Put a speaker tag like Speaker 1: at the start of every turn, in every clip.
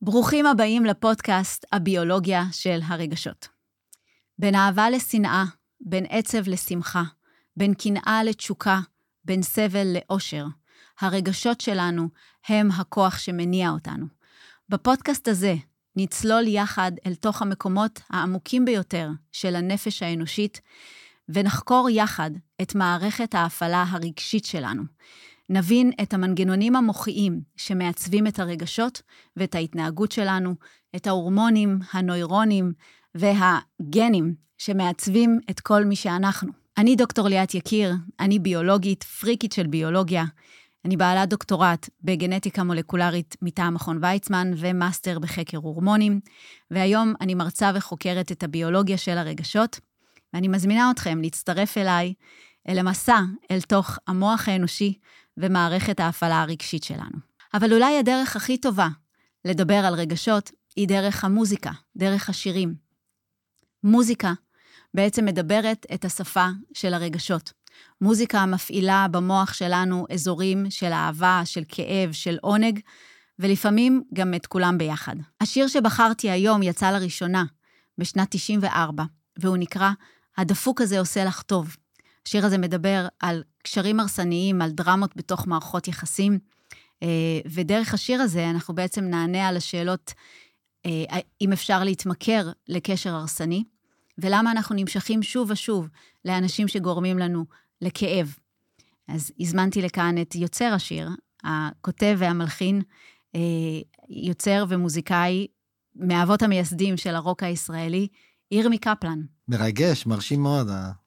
Speaker 1: ברוכים הבאים לפודקאסט הביולוגיה של הרגשות. בין אהבה לשנאה, בין עצב לשמחה, בין קנאה לתשוקה, בין סבל לאושר, הרגשות שלנו הם הכוח שמניע אותנו. בפודקאסט הזה נצלול יחד אל תוך המקומות העמוקים ביותר של הנפש האנושית, ונחקור יחד את מערכת ההפעלה הרגשית שלנו. נבין את המנגנונים המוחיים שמעצבים את הרגשות ואת ההתנהגות שלנו, את ההורמונים, הנוירונים והגנים שמעצבים את כל מי שאנחנו. אני דוקטור ליאת יקיר, אני ביולוגית, פריקית של ביולוגיה. אני בעלת דוקטורט בגנטיקה מולקולרית מטעם מכון ויצמן ומאסטר בחקר הורמונים, והיום אני מרצה וחוקרת את הביולוגיה של הרגשות, ואני מזמינה אתכם להצטרף אליי, אל המסע אל תוך המוח האנושי ומערכת ההפעלה הרגשית שלנו. אבל אולי הדרך הכי טובה לדבר על רגשות היא דרך המוזיקה, דרך השירים. מוזיקה בעצם מדברת את השפה של הרגשות. מוזיקה מפעילה במוח שלנו אזורים של אהבה, של כאב, של עונג, ולפעמים גם את כולם ביחד. השיר שבחרתי היום יצא לראשונה בשנת 94, והוא נקרא "הדפוק הזה עושה לך טוב". השיר הזה מדבר על קשרים הרסניים, על דרמות בתוך מערכות יחסים, ודרך השיר הזה אנחנו בעצם נענה על השאלות אם אפשר להתמכר לקשר הרסני, ולמה אנחנו נמשכים שוב ושוב לאנשים שגורמים לנו לכאב. אז הזמנתי לכאן את יוצר השיר, הכותב והמלחין, יוצר ומוזיקאי, מאבות המייסדים של הרוק הישראלי, ירמי קפלן.
Speaker 2: מרגש, מרשים מאוד.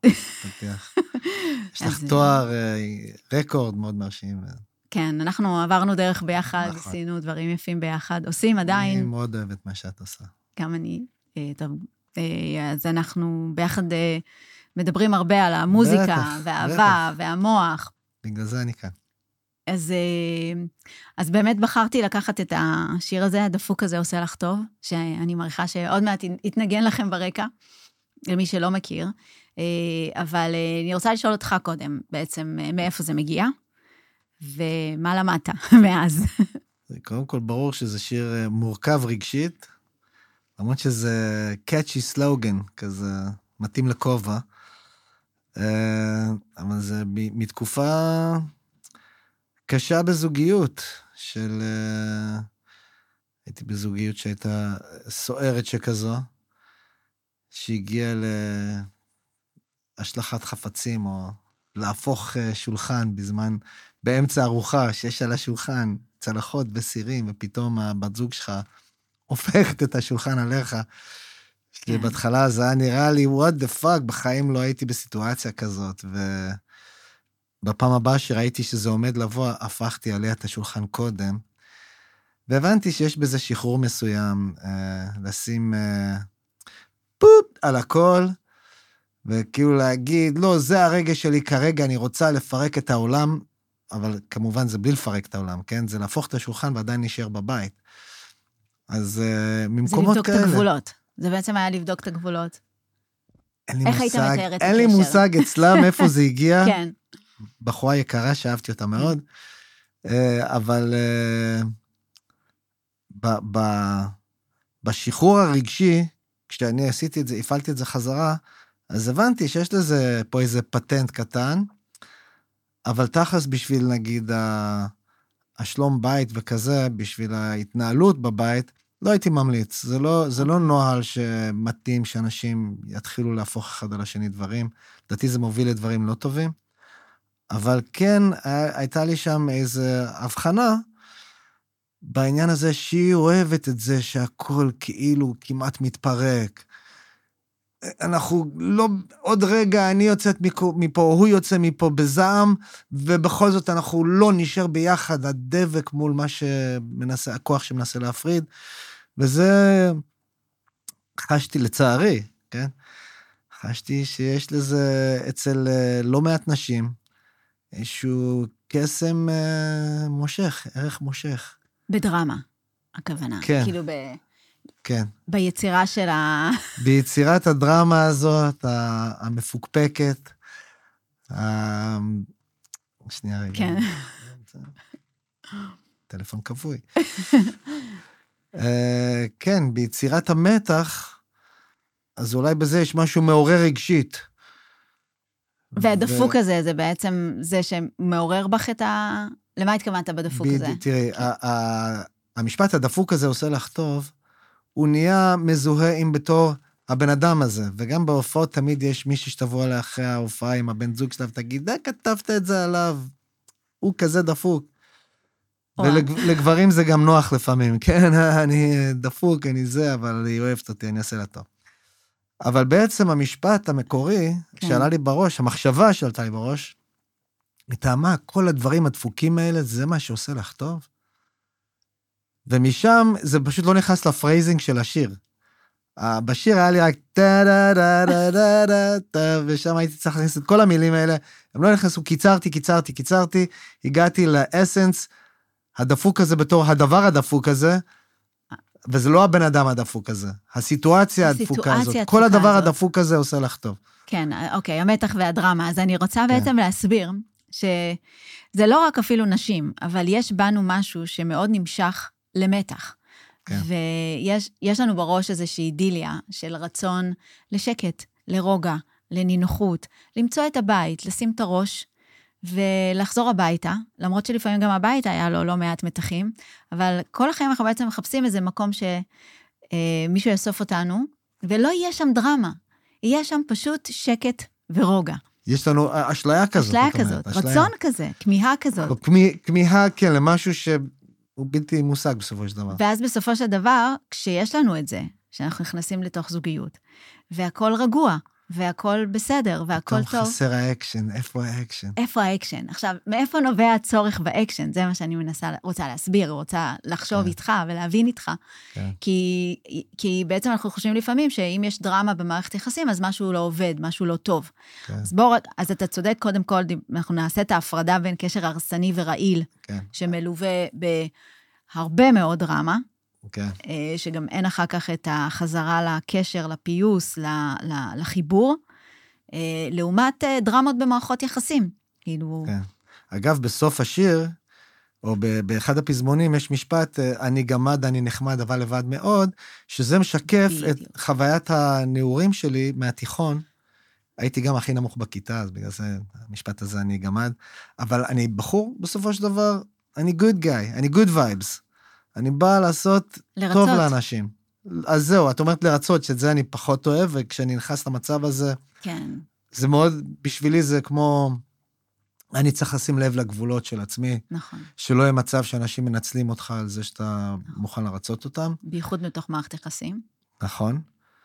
Speaker 2: יש לך תואר רקורד מאוד מרשים.
Speaker 1: כן, אנחנו עברנו דרך ביחד, עשינו דברים יפים ביחד, עושים עדיין.
Speaker 2: אני מאוד אוהבת מה שאת עושה.
Speaker 1: גם אני, טוב. אז אנחנו ביחד מדברים הרבה על המוזיקה, והאהבה, והמוח.
Speaker 2: בגלל זה אני כאן.
Speaker 1: אז באמת בחרתי לקחת את השיר הזה, הדפוק הזה עושה לך טוב, שאני מעריכה שעוד מעט יתנגן לכם ברקע, למי שלא מכיר, אבל אני רוצה לשאול אותך קודם, בעצם מאיפה זה מגיע, ומה למדת מאז.
Speaker 2: קודם כל ברור שזה שיר מורכב רגשית, למרות שזה catchy slogan, כזה מתאים לכובע, אבל זה מתקופה קשה בזוגיות, הייתי בזוגיות שהייתה סוערת שכזו, שהגיעה להשלכת חפצים, או להפוך שולחן באמצע ארוחה, שיש על השולחן צלחות וסירים, ופתאום הבת זוג שלך הופכת את השולחן עליך. בהתחלה זה היה נראה לי, what the fuck, בחיים לא הייתי בסיטואציה כזאת, ובפעם הבאה שראיתי שזה עומד לבוא, הפכתי עליה את השולחן קודם, והבנתי שיש בזה שחרור מסוים, לשים פופ על הכל, וכאילו להגיד, לא, זה הרגע שלי כרגע, אני רוצה לפרק את העולם, אבל כמובן זה בלי לפרק את העולם, כן? זה להפוך את השולחן ועדיין נשאר בבית. אז ממקומות כאלה.
Speaker 1: זה לבדוק את הגבולות. זה בעצם היה לבדוק את הגבולות. איך היית מתאר את הקשר?
Speaker 2: אין לי מושג אצלם איפה זה הגיע.
Speaker 1: כן.
Speaker 2: בחורה יקרה, שאהבתי אותה מאוד, אבל בשחרור הרגשי, כשאני עשיתי את זה, הפעלתי את זה חזרה, אז הבנתי שיש לזה פה איזה פטנט קטן, אבל תכלס בשביל נגיד השלום בית וכזה, בשביל ההתנהלות בבית, לא הייתי ממליץ. זה לא נוהל שמתאים שאנשים יתחילו להפוך אחד על השני דברים. לדעתי זה מוביל לדברים לא טובים. אבל כן, הייתה לי שם איזו הבחנה, בעניין הזה שהיא אוהבת את זה שהכל כאילו כמעט מתפרק. אנחנו לא, עוד רגע אני יוצאת מפה, הוא יוצא מפה בזעם, ובכל זאת אנחנו לא נשאר ביחד, הדבק מול מה שמנסה, הכוח שמנסה להפריד, וזה חשתי לצערי, כן? חשתי שיש לזה אצל לא מעט נשים, איזשהו קסם מושך, ערך מושך.
Speaker 1: בדרמה, הכוונה.
Speaker 2: כן.
Speaker 1: כאילו
Speaker 2: כן.
Speaker 1: ביצירה של
Speaker 2: ביצירת הדרמה הזאת, המפוקפקת, שנייה רגע.
Speaker 1: כן.
Speaker 2: טלפון כבוי. כן, ביצירת המתח, אז אולי בזה יש משהו מעורר רגשית.
Speaker 1: והדפוק הזה, זה בעצם זה שמעורר בך את ה... למה התכוונת בדפוק הזה?
Speaker 2: תראי, המשפט הדפוק הזה עושה לך טוב, הוא נהיה מזוהה עם בתור הבן אדם הזה, וגם בהופעות תמיד יש מישהי שתבוא עליה אחרי ההופעה עם הבן זוג שלה, ותגיד, כתבת את זה עליו, הוא כזה דפוק. ולגברים זה גם נוח לפעמים, כן, אני דפוק, אני זה, אבל היא אוהבת אותי, אני אעשה לה טוב. אבל בעצם המשפט המקורי, שעלה לי בראש, המחשבה שעלתה לי בראש, מטעמה, כל הדברים הדפוקים האלה, זה מה שעושה לך טוב. ומשם זה פשוט לא נכנס לפרייזינג של השיר. בשיר היה לי רק טה-דה-דה-דה-דה-דה, ושם הייתי צריך להכניס את כל המילים האלה, הם לא נכנסו, קיצרתי, הגעתי לאסנס, הדפוק הזה בתור הדבר הדפוק הזה, וזה לא הבן אדם הדפוק הזה, הסיטואציה הדפוקה הזאת, כל הדבר הדפוק הזה עושה לך טוב.
Speaker 1: כן, אוקיי, המתח והדרמה, אז אני רוצה בעצם להסביר, שזה לא רק אפילו נשים, אבל יש בנו משהו שמאוד נמשך למתח. כן. ויש לנו בראש איזושהי אידיליה של רצון לשקט, לרוגע, לנינוחות, למצוא את הבית, לשים את הראש ולחזור הביתה, למרות שלפעמים גם הביתה היה לו לא מעט מתחים, אבל כל החיים אנחנו בעצם מחפשים איזה מקום שמישהו יאסוף אותנו, ולא יהיה שם דרמה, יהיה שם פשוט שקט ורוגע.
Speaker 2: יש לנו אשליה כזאת.
Speaker 1: אשליה כזאת, רצון כזה, כמיהה כזאת.
Speaker 2: כמיהה, כן, למשהו שהוא בלתי מושג בסופו של דבר.
Speaker 1: ואז בסופו של דבר, כשיש לנו את זה, שאנחנו נכנסים לתוך זוגיות, והכל רגוע, והכל בסדר, והכל טוב.
Speaker 2: חסר האקשן, איפה האקשן?
Speaker 1: איפה האקשן? עכשיו, מאיפה נובע הצורך באקשן? זה מה שאני רוצה להסביר, רוצה לחשוב איתך ולהבין איתך. כי בעצם אנחנו חושבים לפעמים שאם יש דרמה במערכת יחסים, אז משהו לא עובד, משהו לא טוב. אז אתה צודק, קודם כל, אנחנו נעשה את ההפרדה בין קשר הרסני ורעיל, שמלווה בהרבה מאוד דרמה, שגם אין אחר כך את החזרה לקשר, לפיוס, לחיבור, לעומת דרמות במערכות יחסים.
Speaker 2: אגב, בסוף השיר, או באחד הפזמונים, יש משפט, אני גמד, אני נחמד, אבל לבד מאוד, שזה משקף את חוויית הנעורים שלי מהתיכון. הייתי גם הכי נמוך בכיתה, אז בגלל זה, המשפט הזה, אני גמד. אבל אני בחור, בסופו של דבר, אני good guy, אני good vibes. אני בא לעשות טוב לאנשים. אז זהו, את אומרת לרצות, שאת זה אני פחות אוהב, וכשאני נכנס למצב הזה,
Speaker 1: כן.
Speaker 2: זה מאוד, בשבילי זה כמו, אני צריך לשים לב לגבולות של עצמי,
Speaker 1: נכון.
Speaker 2: שלא יהיה מצב שאנשים מנצלים אותך על זה שאתה מוכן לרצות אותם.
Speaker 1: בייחוד מתוך מערכת יחסים.
Speaker 2: נכון.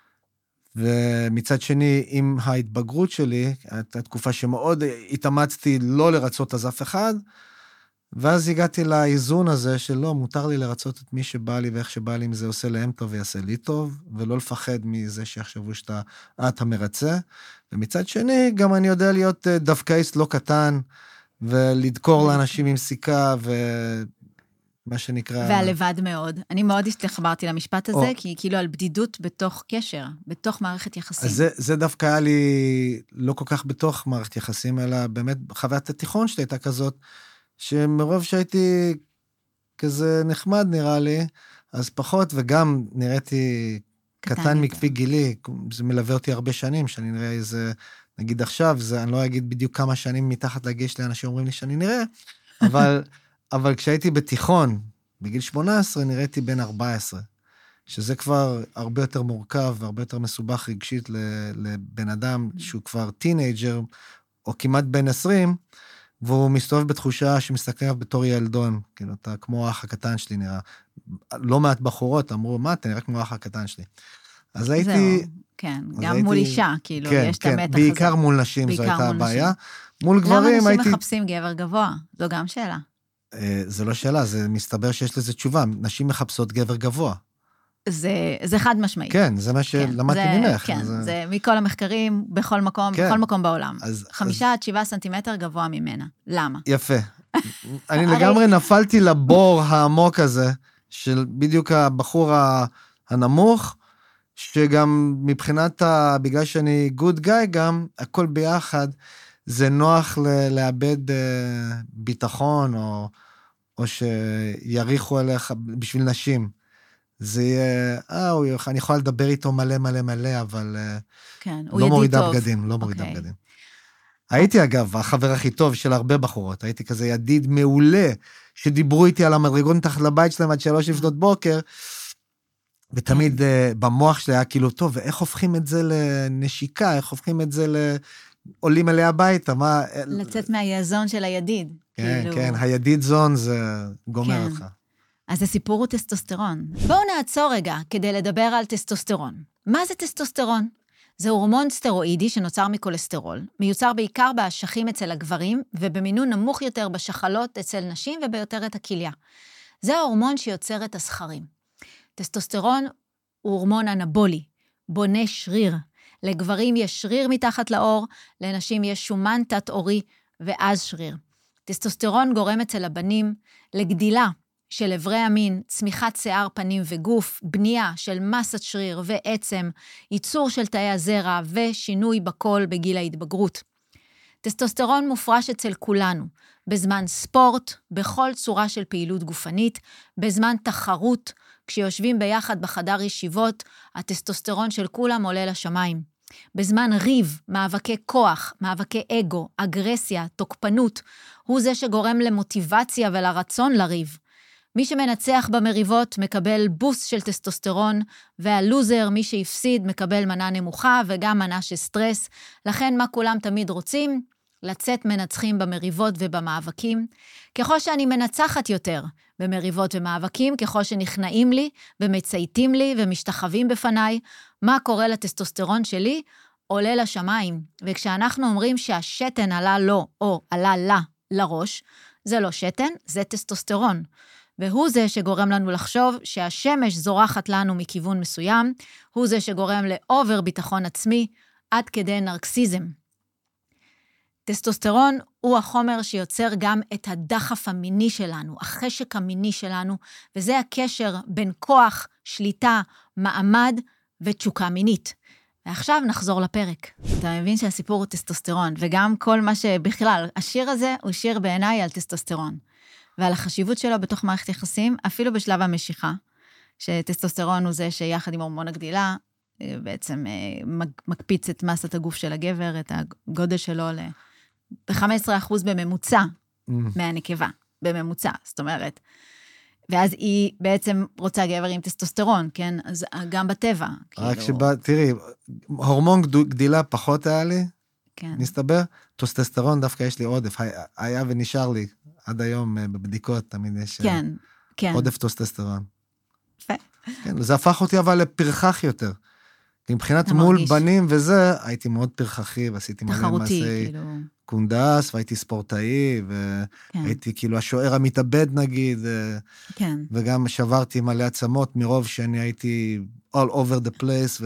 Speaker 2: ומצד שני, עם ההתבגרות שלי, הייתה תקופה שמאוד התאמצתי לא לרצות אז אף אחד, ואז הגעתי לאיזון הזה שלא, מותר לי לרצות את מי שבא לי ואיך שבא לי, אם זה עושה להם טוב ויעשה לי טוב, ולא לפחד מזה שיחשבו שאתה המרצה. ומצד שני, גם אני יודע להיות דווקאיסט לא קטן, ולדקור לאנשים עם סיכה, ומה שנקרא...
Speaker 1: והלבד מאוד. אני מאוד התחברתי למשפט הזה, כי כאילו על בדידות בתוך קשר, בתוך מערכת יחסים.
Speaker 2: אז זה דווקא היה לי לא כל כך בתוך מערכת יחסים, אלא באמת חוויית התיכון שלי הייתה כזאת, שמרוב שהייתי כזה נחמד נראה לי, אז פחות, וגם נראיתי קטן מכפי גילי, זה מלווה אותי הרבה שנים, שאני נראה איזה, נגיד עכשיו, אני לא אגיד בדיוק כמה שנים מתחת לגיל שלי, אנשים אומרים לי שאני נראה, אבל כשהייתי בתיכון, בגיל 18, נראיתי בן 14, שזה כבר הרבה יותר מורכב, והרבה יותר מסובך רגשית לבן אדם, שהוא כבר טינאג'ר, או כמעט בן 20, והוא מסתובב בתחושה שמסתכל עליו בתור ילדון, כאילו, אתה כמו האח הקטן שלי נראה. לא מעט בחורות אמרו, מה, אתה נראה כמו האח הקטן שלי. אז הייתי...
Speaker 1: כן, גם מול אישה, כאילו, יש את המתח הזה.
Speaker 2: בעיקר מול נשים, זו הייתה הבעיה. מול גברים הייתי...
Speaker 1: למה אנשים מחפשים גבר גבוה? זו גם שאלה.
Speaker 2: זה לא שאלה, זה מסתבר שיש לזה תשובה. נשים מחפשות גבר גבוה.
Speaker 1: זה חד משמעי.
Speaker 2: כן, זה מה שלמדתי ממך.
Speaker 1: כן, זה מכל המחקרים, בכל מקום, בכל מקום בעולם. 5 עד 7 סנטימטר גבוה ממנה. למה?
Speaker 2: יפה. אני לגמרי נפלתי לבור העמוק הזה, של בדיוק הבחור הנמוך, שגם מבחינת, בגלל שאני good guy גם, הכל ביחד, זה נוח לאבד ביטחון, או שיריחו עליך בשביל נשים. זה יהיה, אני יכולה לדבר איתו מלא מלא מלא, אבל
Speaker 1: כן,
Speaker 2: לא מורידה בגדים, לא מורידה בגדים. הייתי אגב, החבר הכי טוב של הרבה בחורות, הייתי כזה ידיד מעולה, שדיברו איתי על המדרגות מתחת לבית שלהם עד 3 לפנות בוקר, ותמיד במוח שלי היה כאילו, טוב, ואיך הופכים את זה לנשיקה, איך הופכים את זה עולים אליה הביתה, מה...
Speaker 1: לצאת מהיזון של הידיד.
Speaker 2: כן,
Speaker 1: כאילו...
Speaker 2: כן, הידיד זון זה גומר אותך.
Speaker 1: אז הסיפור הוא טסטוסטרון. בואו נעצור רגע כדי לדבר על טסטוסטרון. מה זה טסטוסטרון? זה הורמון סטרואידי שנוצר מקולסטרול, מיוצר בעיקר באשכים אצל הגברים, ובמינון נמוך יותר בשחלות אצל נשים וביותר את הכליה. זה ההורמון שיוצר את הזכרים. טסטוסטרון הוא הורמון אנבולי, בונה שריר. לגברים יש שריר מתחת לאור, לנשים יש שומן תת-עורי ואז שריר. טסטוסטרון גורם אצל הבנים לגדילה של אברי המין, צמיחת שיער פנים וגוף, בנייה של מסת שריר ועצם, ייצור של תאי הזרע ושינוי בקול בגיל ההתבגרות. טסטוסטרון מופרש אצל כולנו, בזמן ספורט, בכל צורה של פעילות גופנית, בזמן תחרות, כשיושבים ביחד בחדר ישיבות, הטסטוסטרון של כולם עולה לשמיים. בזמן ריב, מאבקי כוח, מאבקי אגו, אגרסיה, תוקפנות, הוא זה שגורם למוטיבציה ולרצון לריב. מי שמנצח במריבות מקבל בוס של טסטוסטרון, והלוזר, מי שהפסיד, מקבל מנה נמוכה וגם מנה של סטרס. לכן מה כולם תמיד רוצים? לצאת מנצחים במריבות ובמאבקים. ככל שאני מנצחת יותר במריבות ומאבקים, ככל שנכנעים לי ומצייתים לי ומשתחווים בפניי, מה קורה לטסטוסטרון שלי? עולה לשמיים. וכשאנחנו אומרים שהשתן עלה לו או עלה לה לראש, זה לא שתן, זה טסטוסטרון. והוא זה שגורם לנו לחשוב שהשמש זורחת לנו מכיוון מסוים, הוא זה שגורם לאובר ביטחון עצמי, עד כדי נרקסיזם. טסטוסטרון הוא החומר שיוצר גם את הדחף המיני שלנו, החשק המיני שלנו, וזה הקשר בין כוח, שליטה, מעמד ותשוקה מינית. ועכשיו נחזור לפרק. אתה מבין שהסיפור הוא טסטוסטרון, וגם כל מה שבכלל, השיר הזה הוא שיר בעיניי על טסטוסטרון. ועל החשיבות שלו בתוך מערכת יחסים, אפילו בשלב המשיכה, שטסטוסטרון הוא זה שיחד עם הורמון הגדילה, בעצם מקפיץ את מסת הגוף של הגבר, את הגודל שלו ב-15% בממוצע מהנקבה, בממוצע, זאת אומרת. ואז היא בעצם רוצה גבר עם טסטוסטרון, כן? אז גם בטבע.
Speaker 2: רק שבא, תראי, הורמון גדילה פחות היה לי,
Speaker 1: כן.
Speaker 2: נסתבר, טסטוסטרון דווקא יש לי עודף, היה ונשאר לי, עד היום בבדיקות תמיד יש עודף טסטוסטרון.
Speaker 1: יפה.
Speaker 2: כן, זה הפך אותי אבל לפרחח יותר. מבחינת מול בנים וזה, הייתי מאוד פרחחי, ועשיתי מלא מעשי קונדס, והייתי ספורטאי, והייתי כאילו השוער המתאבד נגיד, וגם שברתי מלא עצמות מרוב שאני הייתי all over the place,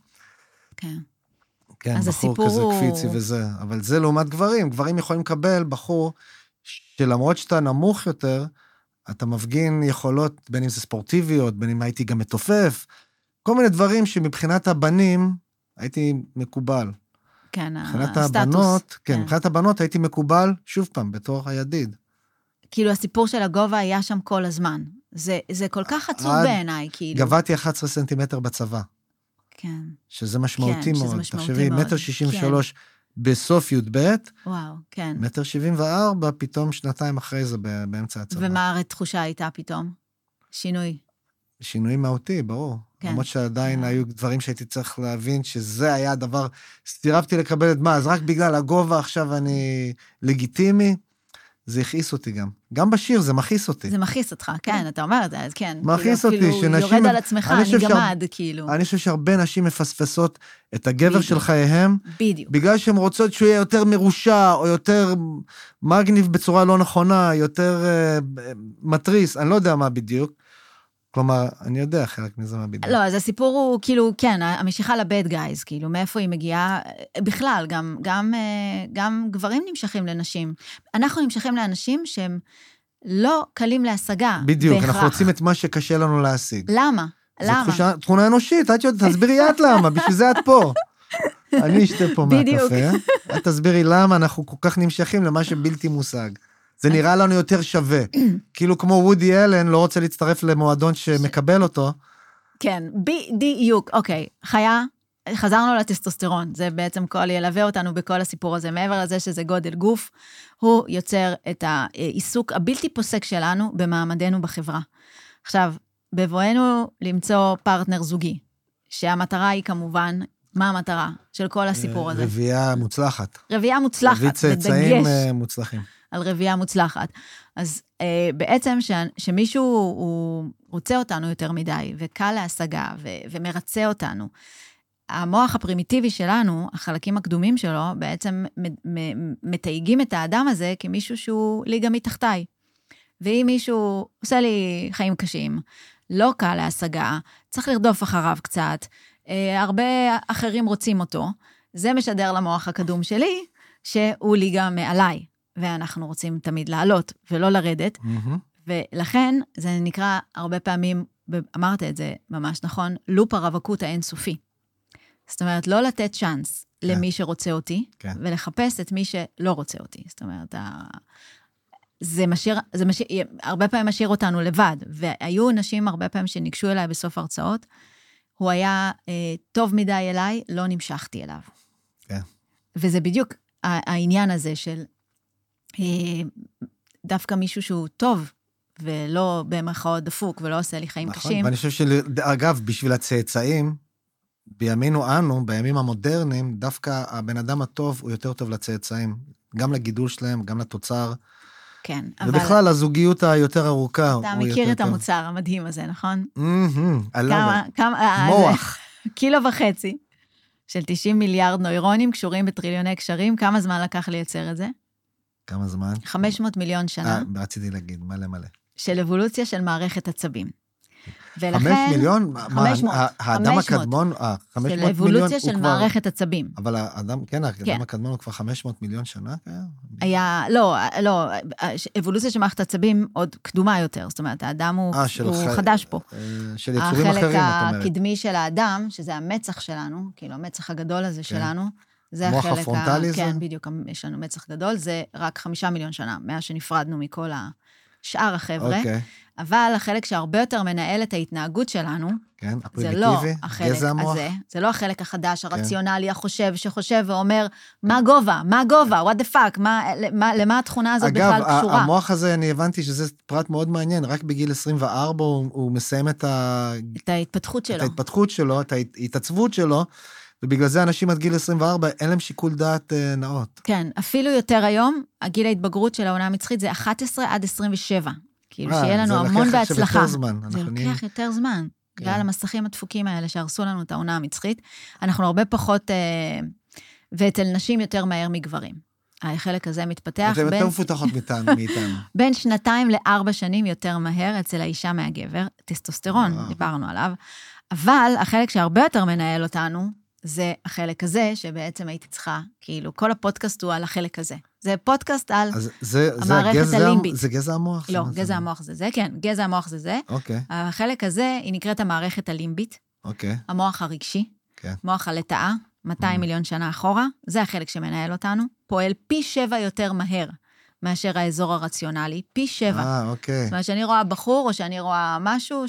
Speaker 2: כן, בחור כזה קפיצי וזה, אבל זה לעומת גברים, גברים יכולים לקבל בחור, שלמרות שאתה נמוך יותר, אתה מפגין יכולות, בין אם זה ספורטיביות, בין אם הייתי גם מתופף, כל מיני דברים שמבחינת הבנים הייתי מקובל.
Speaker 1: כן,
Speaker 2: מבחינת
Speaker 1: הסטטוס.
Speaker 2: הבנות, כן, מבחינת הבנות הייתי מקובל, שוב פעם, בתור הידיד.
Speaker 1: כאילו הסיפור של הגובה היה שם כל הזמן. זה כל כך עצוב בעיניי, כאילו.
Speaker 2: גבעתי 11 סנטימטר בצבא.
Speaker 1: כן.
Speaker 2: שזה משמעותי מאוד.
Speaker 1: שזה משמעותי
Speaker 2: תחשבי,
Speaker 1: מאוד.
Speaker 2: 1.63 בסוף י"ב,
Speaker 1: וואו, כן.
Speaker 2: 1.74, פתאום שנתיים אחרי זה באמצע הצבא.
Speaker 1: ומה התחושה הייתה פתאום? שינוי.
Speaker 2: שינוי מהותי, ברור.
Speaker 1: כן.
Speaker 2: למרות שעדיין היו דברים שהייתי צריך להבין שזה היה הדבר, סירבתי לקבל את מה, אז רק בגלל הגובה עכשיו אני לגיטימי, זה הכעיס אותי גם. גם בשיר זה מכעיס אותי.
Speaker 1: זה מכעיס אותך, כן, אתה אומר את זה, אז כן.
Speaker 2: מכעיס אותי,
Speaker 1: כאילו,
Speaker 2: שנשים...
Speaker 1: יורד על עצמך, אני גמד, כאילו.
Speaker 2: אני חושב שהרבה נשים מפספסות את הגבר של חייהם,
Speaker 1: בדיוק.
Speaker 2: בגלל שהן רוצות שהוא יהיה יותר מרושע, או יותר מגניב בצורה לא נכונה, יותר מטריס, אני לא יודע מה בדיוק. כלומר, אני יודע חלק מזה מה בדיוק.
Speaker 1: לא, אז הסיפור הוא, כאילו, כן, המשיכה לבד גייז, כאילו, מאיפה היא מגיעה, בכלל, גם גברים נמשכים לנשים. אנחנו נמשכים לאנשים שהם לא קלים להשגה.
Speaker 2: בדיוק, אנחנו רוצים את מה שקשה לנו להשיג.
Speaker 1: למה? למה?
Speaker 2: זו תכונה אנושית, תסבירי את למה, בשביל זה את פה. אני אשתה פה מהקפה, את תסבירי למה אנחנו כל כך נמשכים למה שבלתי מושג. זה נראה לנו יותר שווה. כאילו כמו וודי אלן לא רוצה להצטרף למועדון שמקבל אותו,
Speaker 1: כן, בדיוק, אוקיי, חיה, חזרנו לטסטוסטרון, זה בעצם ילווה אותנו בכל הסיפור הזה, מעבר לזה שזה גודל גוף, הוא יוצר את העיסוק הבלתי פוסק שלנו במעמדנו בחברה. עכשיו, בבואנו למצוא פרטנר זוגי, שהמטרה היא כמובן, מה המטרה של כל הסיפור הזה?
Speaker 2: רבייה מוצלחת.
Speaker 1: רבייה מוצלחת,
Speaker 2: רביית צאצאים מוצלחים.
Speaker 1: על רבייה מוצלחת. אז בעצם שמישהו הוא רוצה אותנו יותר מדי, וקל להשגה, ומרצה אותנו, המוח הפרימיטיבי שלנו, החלקים הקדומים שלו, בעצם מתייגים את האדם הזה כמישהו שהוא ליגה מתחתיי. ואם מישהו עושה לי חיים קשים, לא קל להשגה, צריך לרדוף אחריו קצת, הרבה אחרים רוצים אותו, זה משדר למוח הקדום שלי, שהוא ליגה מעליי, ואנחנו רוצים תמיד לעלות ולא לרדת, ולכן זה נקרא הרבה פעמים, אמרת את זה ממש נכון, לופ הרווקות האינסופי. זאת אומרת, לא לתת צ'אנס למי שרוצה אותי, ולחפש את מי שלא רוצה אותי. זאת אומרת, זה משאיר, הרבה פעמים משאיר אותנו לבד, והיו נשים הרבה פעמים שניגשו אליי בסוף הרצאות, הוא היה טוב מדי אליי, לא נמשכתי אליו.
Speaker 2: כן.
Speaker 1: וזה בדיוק העניין הזה של דווקא מישהו שהוא טוב, ולא במרכאות דפוק, ולא עושה לי חיים קשים.
Speaker 2: ואני חושב שאגב, בשביל הצאצאים, בימינו אנו, בימים המודרניים, דווקא הבן אדם הטוב הוא יותר טוב לצאצאים, גם לגידול שלהם, גם לתוצר.
Speaker 1: כן,
Speaker 2: ובכלל, הזוגיות היותר ארוכה.
Speaker 1: אתה מכיר את המוצר המדהים הזה, נכון?
Speaker 2: כמה, מוח.
Speaker 1: 1.5 קילו של 90 מיליארד נוירונים קשורים בטריליוני קשרים, כמה זמן לקח לייצר את זה?
Speaker 2: כמה זמן?
Speaker 1: 500 מיליון שנה.
Speaker 2: רציתי להגיד, מלא.
Speaker 1: של אבולוציה של מערכת עצבים.
Speaker 2: 5 מיליון?
Speaker 1: 500.
Speaker 2: האדם הקדמון, 500 מיליון הוא כבר...
Speaker 1: של אבולוציה של מערכת עצבים.
Speaker 2: אבל האדם הקדמון הוא כבר 500 מיליון שנה?
Speaker 1: היה, לא, אבולוציה של מערכת עצבים עוד קדומה יותר, זאת אומרת, האדם הוא חדש פה.
Speaker 2: של יצורים אחרים, את אומרת.
Speaker 1: החלק הקדמי של האדם, שזה המצח שלנו, כאילו המצח הגדול הזה שלנו, זה החלק...
Speaker 2: מוח הפרונטלי זה?
Speaker 1: כן, בדיוק, יש לנו מצח גדול, זה רק 5 מיליון שנה, מאז שנפרדנו מכל שאר החבר'ה.
Speaker 2: אוקיי.
Speaker 1: אבל החלק שהרבה יותר מנהל את ההתנהגות שלנו,
Speaker 2: כן,
Speaker 1: זה לא החלק הזה, זה לא החלק החדש, הרציונלי, החושב, שחושב ואומר, מה גובה, what the fuck, למה התכונה הזאת בכלל קשורה?
Speaker 2: אגב, המוח הזה, אני הבנתי שזה פרט מאוד מעניין, רק בגיל 24 הוא מסיים את
Speaker 1: ההתפתחות שלו.
Speaker 2: את ההתפתחות שלו, את ההתעצבות שלו, ובגלל זה אנשים עד גיל 24, אין להם שיקול דעת נאות.
Speaker 1: כן, אפילו יותר היום, הגיל ההתבגרות של העונה המצחית זה 11 עד 27. כאילו שיהיה לנו המון בהצלחה. זה לוקח יותר זמן. בגלל המסכים הדפוקים האלה שהרסו לנו את העונה המצחית, אנחנו הרבה פחות, ואצל נשים יותר מהר מגברים. החלק הזה מתפתח
Speaker 2: אתם יותר מפותחות מאיתנו.
Speaker 1: בין 2 ל4 שנים יותר מהר אצל האישה מהגבר, טסטוסטרון, דיברנו עליו, אבל החלק שהרבה יותר מנהל אותנו, זה החלק הזה, שבעצם הייתי צריכה, כאילו, כל הפודקאסט הוא על החלק הזה. זה פודקאסט על המערכת הלימבית.
Speaker 2: זה גזע המוח?
Speaker 1: לא, גזע המוח זה זה, כן, גזע המוח זה זה.
Speaker 2: אוקיי.
Speaker 1: החלק הזה, היא נקראת המערכת הלימבית.
Speaker 2: אוקיי.
Speaker 1: המוח הרגשי.
Speaker 2: כן.
Speaker 1: מוח הלטאה, 200 מיליון שנה אחורה. זה החלק שמנהל אותנו. פועל פי 7 יותר מהר מאשר האזור הרציונלי. פי 7.
Speaker 2: אוקיי.
Speaker 1: זאת אומרת, שאני רואה בחור, או שאני רואה משהו,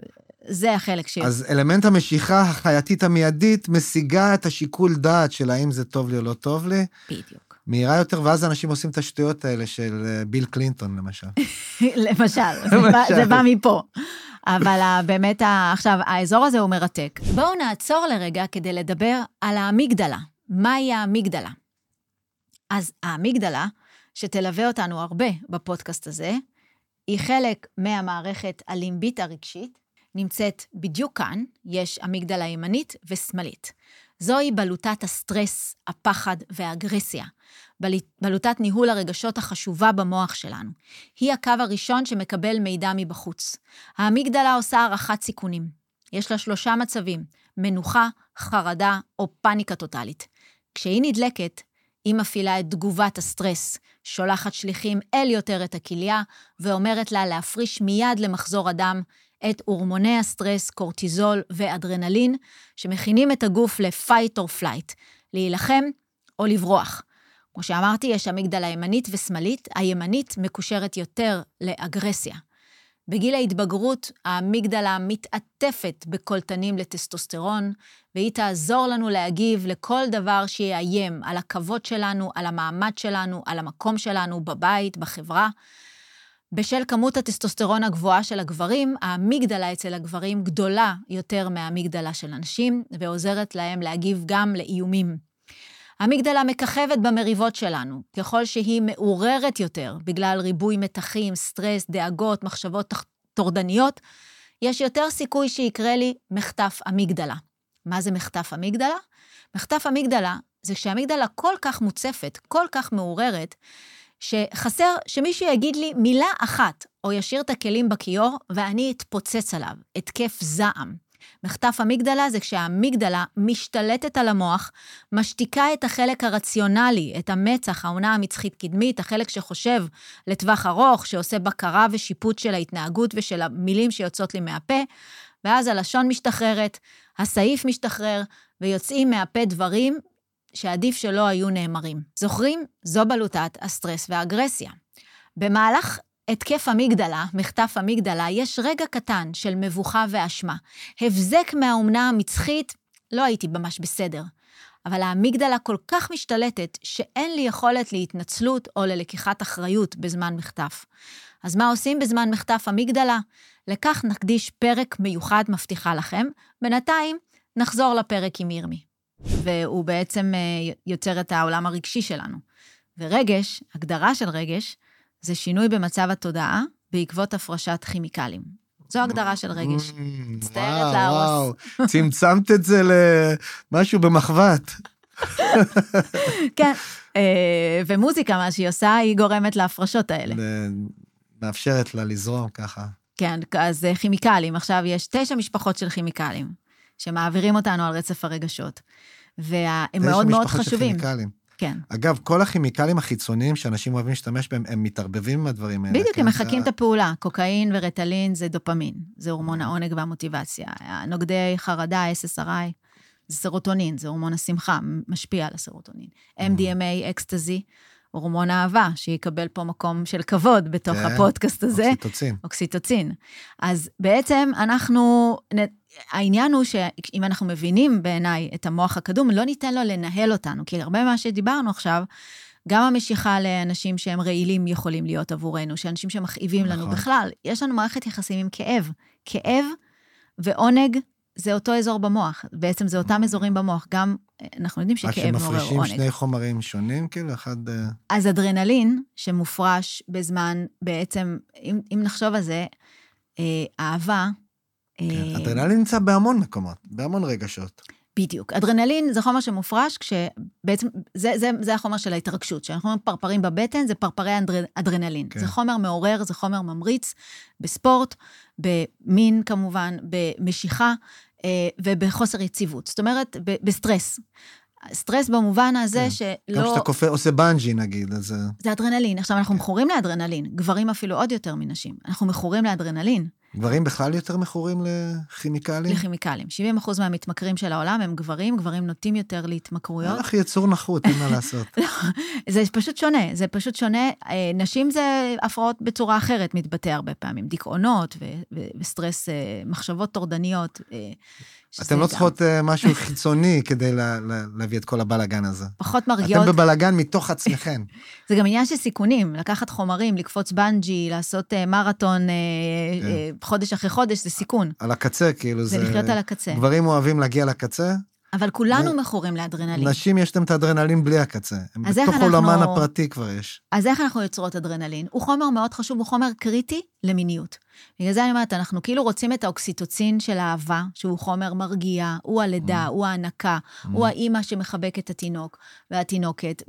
Speaker 1: זה החלק שלי.
Speaker 2: אז אלמנט המשיכה החייתית המיידית משיגה את השיקול דעת של האם זה טוב לי או לא טוב לי.
Speaker 1: בדיוק.
Speaker 2: מהירה יותר, ואז אנשים עושים את השטויות האלה של ביל קלינטון, למשל.
Speaker 1: למשל, זה בא מפה. אבל באמת, עכשיו, האזור הזה הוא מרתק. בואו נעצור לרגע כדי לדבר על האמיגדלה. מהי האמיגדלה? אז האמיגדלה, שתלווה אותנו הרבה בפודקאסט הזה, היא חלק מהמערכת הלימבית הרגשית, נמצאת בדיוק כאן, יש אמיגדלה ימנית ושמאלית. זוהי בלוטת הסטרס, הפחד והאגרסיה. בלוטת ניהול הרגשות החשובה במוח שלנו. היא הקו הראשון שמקבל מידע מבחוץ. האמיגדלה עושה הערכת סיכונים. יש לה 3 מצבים, מנוחה, חרדה או פאניקה טוטלית. כשהיא נדלקת, היא מפעילה את תגובת הסטרס, שולחת שליחים אל יותר את הכליה, ואומרת לה להפריש מיד למחזור הדם, את הורמוני הסטרס, קורטיזול ואדרנלין, שמכינים את הגוף ל-fight or flight, להילחם או לברוח. כמו שאמרתי, יש אמיגדלה ימנית ושמאלית, הימנית מקושרת יותר לאגרסיה. בגיל ההתבגרות, האמיגדלה מתעטפת בקולטנים לטסטוסטרון, והיא תעזור לנו להגיב לכל דבר שיאיים על הכבוד שלנו, על המעמד שלנו, על המקום שלנו בבית, בחברה. בשל כמות הטסטוסטרון הגבוהה של הגברים, האמיגדלה אצל הגברים גדולה יותר מהאמיגדלה של הנשים, ועוזרת להם להגיב גם לאיומים. האמיגדלה מככבת במריבות שלנו, ככל שהיא מעוררת יותר, בגלל ריבוי מתחים, סטרס, דאגות, מחשבות טורדניות, יש יותר סיכוי שיקרה לי מחטף אמיגדלה. מה זה מחטף אמיגדלה? מחטף אמיגדלה זה כשהאמיגדלה כל כך מוצפת, כל כך מעוררת, שחסר שמישהו יגיד לי מילה אחת, או ישאיר את הכלים בכיור, ואני אתפוצץ עליו, התקף זעם. מחטף אמיגדלה זה כשהאמיגדלה משתלטת על המוח, משתיקה את החלק הרציונלי, את המצח, העונה המצחית קדמית, החלק שחושב לטווח ארוך, שעושה בקרה ושיפוט של ההתנהגות ושל המילים שיוצאות לי מהפה, ואז הלשון משתחררת, הסעיף משתחרר, ויוצאים מהפה דברים שעדיף שלא היו נאמרים. זוכרים? זו בלוטת הסטרס והאגרסיה. במהלך התקף אמיגדלה, מחטף אמיגדלה, יש רגע קטן של מבוכה ואשמה. הבזק מהאומנה המצחית, לא הייתי ממש בסדר. אבל האמיגדלה כל כך משתלטת, שאין לי יכולת להתנצלות או ללקיחת אחריות בזמן מחטף. אז מה עושים בזמן מחטף אמיגדלה? לכך נקדיש פרק מיוחד מבטיחה לכם, בינתיים נחזור לפרק עם ירמי. והוא בעצם יוצר את העולם הרגשי שלנו. ורגש, הגדרה של רגש, זה שינוי במצב התודעה בעקבות הפרשת כימיקלים. זו הגדרה של רגש. מצטערת להרוס.
Speaker 2: וואו, צמצמת את זה למשהו במחוות.
Speaker 1: כן, ומוזיקה, מה שהיא עושה, היא גורמת להפרשות האלה.
Speaker 2: מאפשרת לה לזרום ככה.
Speaker 1: כן, אז כימיקלים, עכשיו יש 9 משפחות של כימיקלים, שמעבירים אותנו על רצף הרגשות, והם מאוד מאוד חשובים. כן.
Speaker 2: אגב, כל הכימיקלים החיצוניים שאנשים אוהבים להשתמש בהם, הם מתערבבים מהדברים האלה.
Speaker 1: בדיוק, הם מחקים את הפעולה. קוקאין ורטלין זה דופמין, זה הורמון העונג והמוטיבציה. נוגדי חרדה, SSRI, זה סרוטונין, זה הורמון השמחה, משפיע על הסרוטונין. MDMA, אקסטזי, הורמון האהבה, שיקבל פה מקום של כבוד בתוך הפודקאסט הזה.
Speaker 2: אוקסיטוצין.
Speaker 1: אוקסיטוצין. אז בעצם העניין הוא שאם אנחנו מבינים בעיניי את המוח הקדום, לא ניתן לו לנהל אותנו, כי הרבה מה שדיברנו עכשיו, גם המשיכה לאנשים שהם רעילים יכולים להיות עבורנו, שאנשים שמכאיבים לנו בכלל, יש לנו מערכת יחסים עם כאב. כאב ועונג זה אותו אזור במוח, בעצם זה אותם אזורים במוח, גם אנחנו יודעים שכאב מעורר עונג.
Speaker 2: שמפרשים שני חומרים שונים, כאילו אחד...
Speaker 1: אז אדרנלין שמופרש בזמן, בעצם, אם נחשוב על זה, אהבה...
Speaker 2: כן, אדרנלין נמצא בהמון מקומות, בהמון רגשות.
Speaker 1: בדיוק. אדרנלין זה חומר שמופרש, כשבעצם, זה החומר של ההתרגשות, שאנחנו פרפרים בבטן, זה פרפרי אדרנלין. כן. זה חומר מעורר, זה חומר ממריץ, בספורט, במין כמובן, במשיכה, ובחוסר יציבות. זאת אומרת, בסטרס. סטרס במובן הזה כן. שלא...
Speaker 2: גם שאתה קופא, עושה בנג'י נגיד, אז...
Speaker 1: זה אדרנלין. עכשיו אנחנו מכורים לאדרנלין, גברים אפילו עוד יותר מנשים. אנחנו מכורים לאדרנלין.
Speaker 2: גברים בכלל יותר מכורים לכימיקלים?
Speaker 1: לכימיקלים. 70% מהמתמכרים של העולם הם גברים, גברים נוטים יותר להתמכרויות.
Speaker 2: הלך יצור נחות, אין מה לעשות.
Speaker 1: זה פשוט שונה, זה פשוט שונה. נשים זה הפרעות בצורה אחרת, מתבטא הרבה פעמים. דיכאונות וסטרס, מחשבות טורדניות.
Speaker 2: אתם לא צריכות משהו חיצוני כדי להביא את כל הבלגן הזה.
Speaker 1: פחות מרגיעות.
Speaker 2: אתם בבלגן מתוך עצמכם.
Speaker 1: זה גם עניין של סיכונים, לקחת חומרים, לקפוץ בנג'י, לעשות מרתון חודש אחרי חודש, זה סיכון.
Speaker 2: על הקצה, כאילו זה...
Speaker 1: זה לחיות על הקצה.
Speaker 2: גברים אוהבים להגיע לקצה.
Speaker 1: אבל כולנו מכורים לאדרנלין.
Speaker 2: נשים יש להם את האדרנלין בלי הקצה. הם בתוך עולמן הפרטי כבר יש.
Speaker 1: אז איך אנחנו יוצרות אדרנלין? הוא חומר מאוד חשוב, הוא חומר קריטי למיניות. בגלל זה אני אומרת, אנחנו כאילו רוצים את האוקסיטוצין של האהבה, שהוא חומר מרגיע, הוא הלידה, הוא ההנקה, הוא האימא שמחבק את התינוק והתינוקת,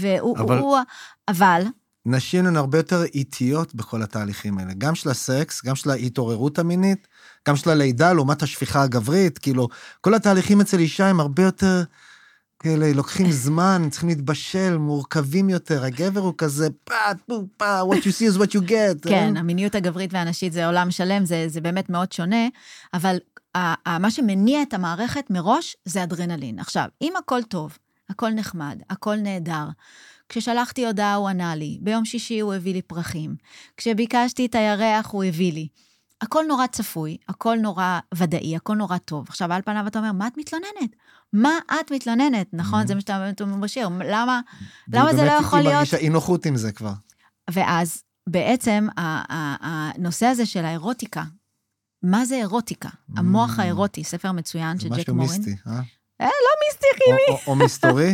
Speaker 1: אבל...
Speaker 2: נשים הן הרבה יותר איטיות בכל התהליכים האלה, גם של הסקס, גם של ההתעוררות המינית, גם של הלידה, לעומת השפיכה הגברית, כאילו, כל התהליכים אצל אישה הם הרבה יותר, כאלה, לוקחים זמן, צריכים להתבשל, מורכבים יותר, הגבר הוא כזה, what you see is what you get.
Speaker 1: כן, המיניות הגברית והנשית זה עולם שלם, זה באמת מאוד שונה, אבל מה שמניע את המערכת מראש זה אדרנלין. עכשיו, אם הכל טוב, הכל נחמד, הכל נהדר, כששלחתי הודעה הוא ענה לי, ביום שישי הוא הביא לי פרחים, כשביקשתי את הירח הוא הביא לי, הכל נורא צפוי, הכל נורא ודאי, הכל נורא טוב. עכשיו, על פניו אתה אומר, מה את מתלוננת? מה את מתלוננת? נכון? זה מה שאתה משאיר. למה זה לא יכול להיות?
Speaker 2: היא מרגישה אי נוחות עם זה כבר.
Speaker 1: ואז, בעצם, הנושא הזה של האירוטיקה, מה זה אירוטיקה? המוח האירוטי, ספר מצוין של ג'ק מורן.
Speaker 2: משהו מיסטי, אה?
Speaker 1: לא מיסטי, כימי.
Speaker 2: או מסתורי?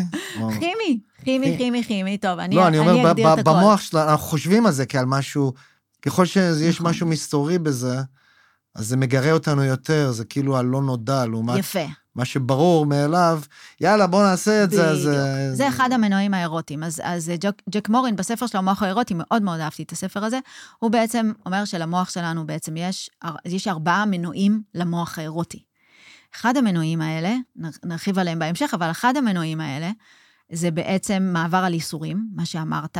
Speaker 1: כימי. טוב, אני
Speaker 2: לא, אני אומר,
Speaker 1: אגדיר את הכל.
Speaker 2: במוח שלנו, אנחנו חושבים על זה כעל משהו, ככל שיש משהו מסתורי בזה, אז זה מגרה אותנו יותר, זה כאילו הלא נודע, לעומת
Speaker 1: יפה.
Speaker 2: מה שברור מאליו, יאללה, בוא נעשה את זה.
Speaker 1: זה אחד המנועים האירוטיים. אז ג'ק מורן, בספר של המוח האירוטי, מאוד מאוד אהבתי את הספר הזה, הוא בעצם אומר שלמוח שלנו בעצם יש 4 מנועים למוח האירוטי. אחד המנועים האלה, נרחיב עליהם בהמשך, אבל אחד המנועים האלה, זה בעצם מעבר על איסורים, מה שאמרת,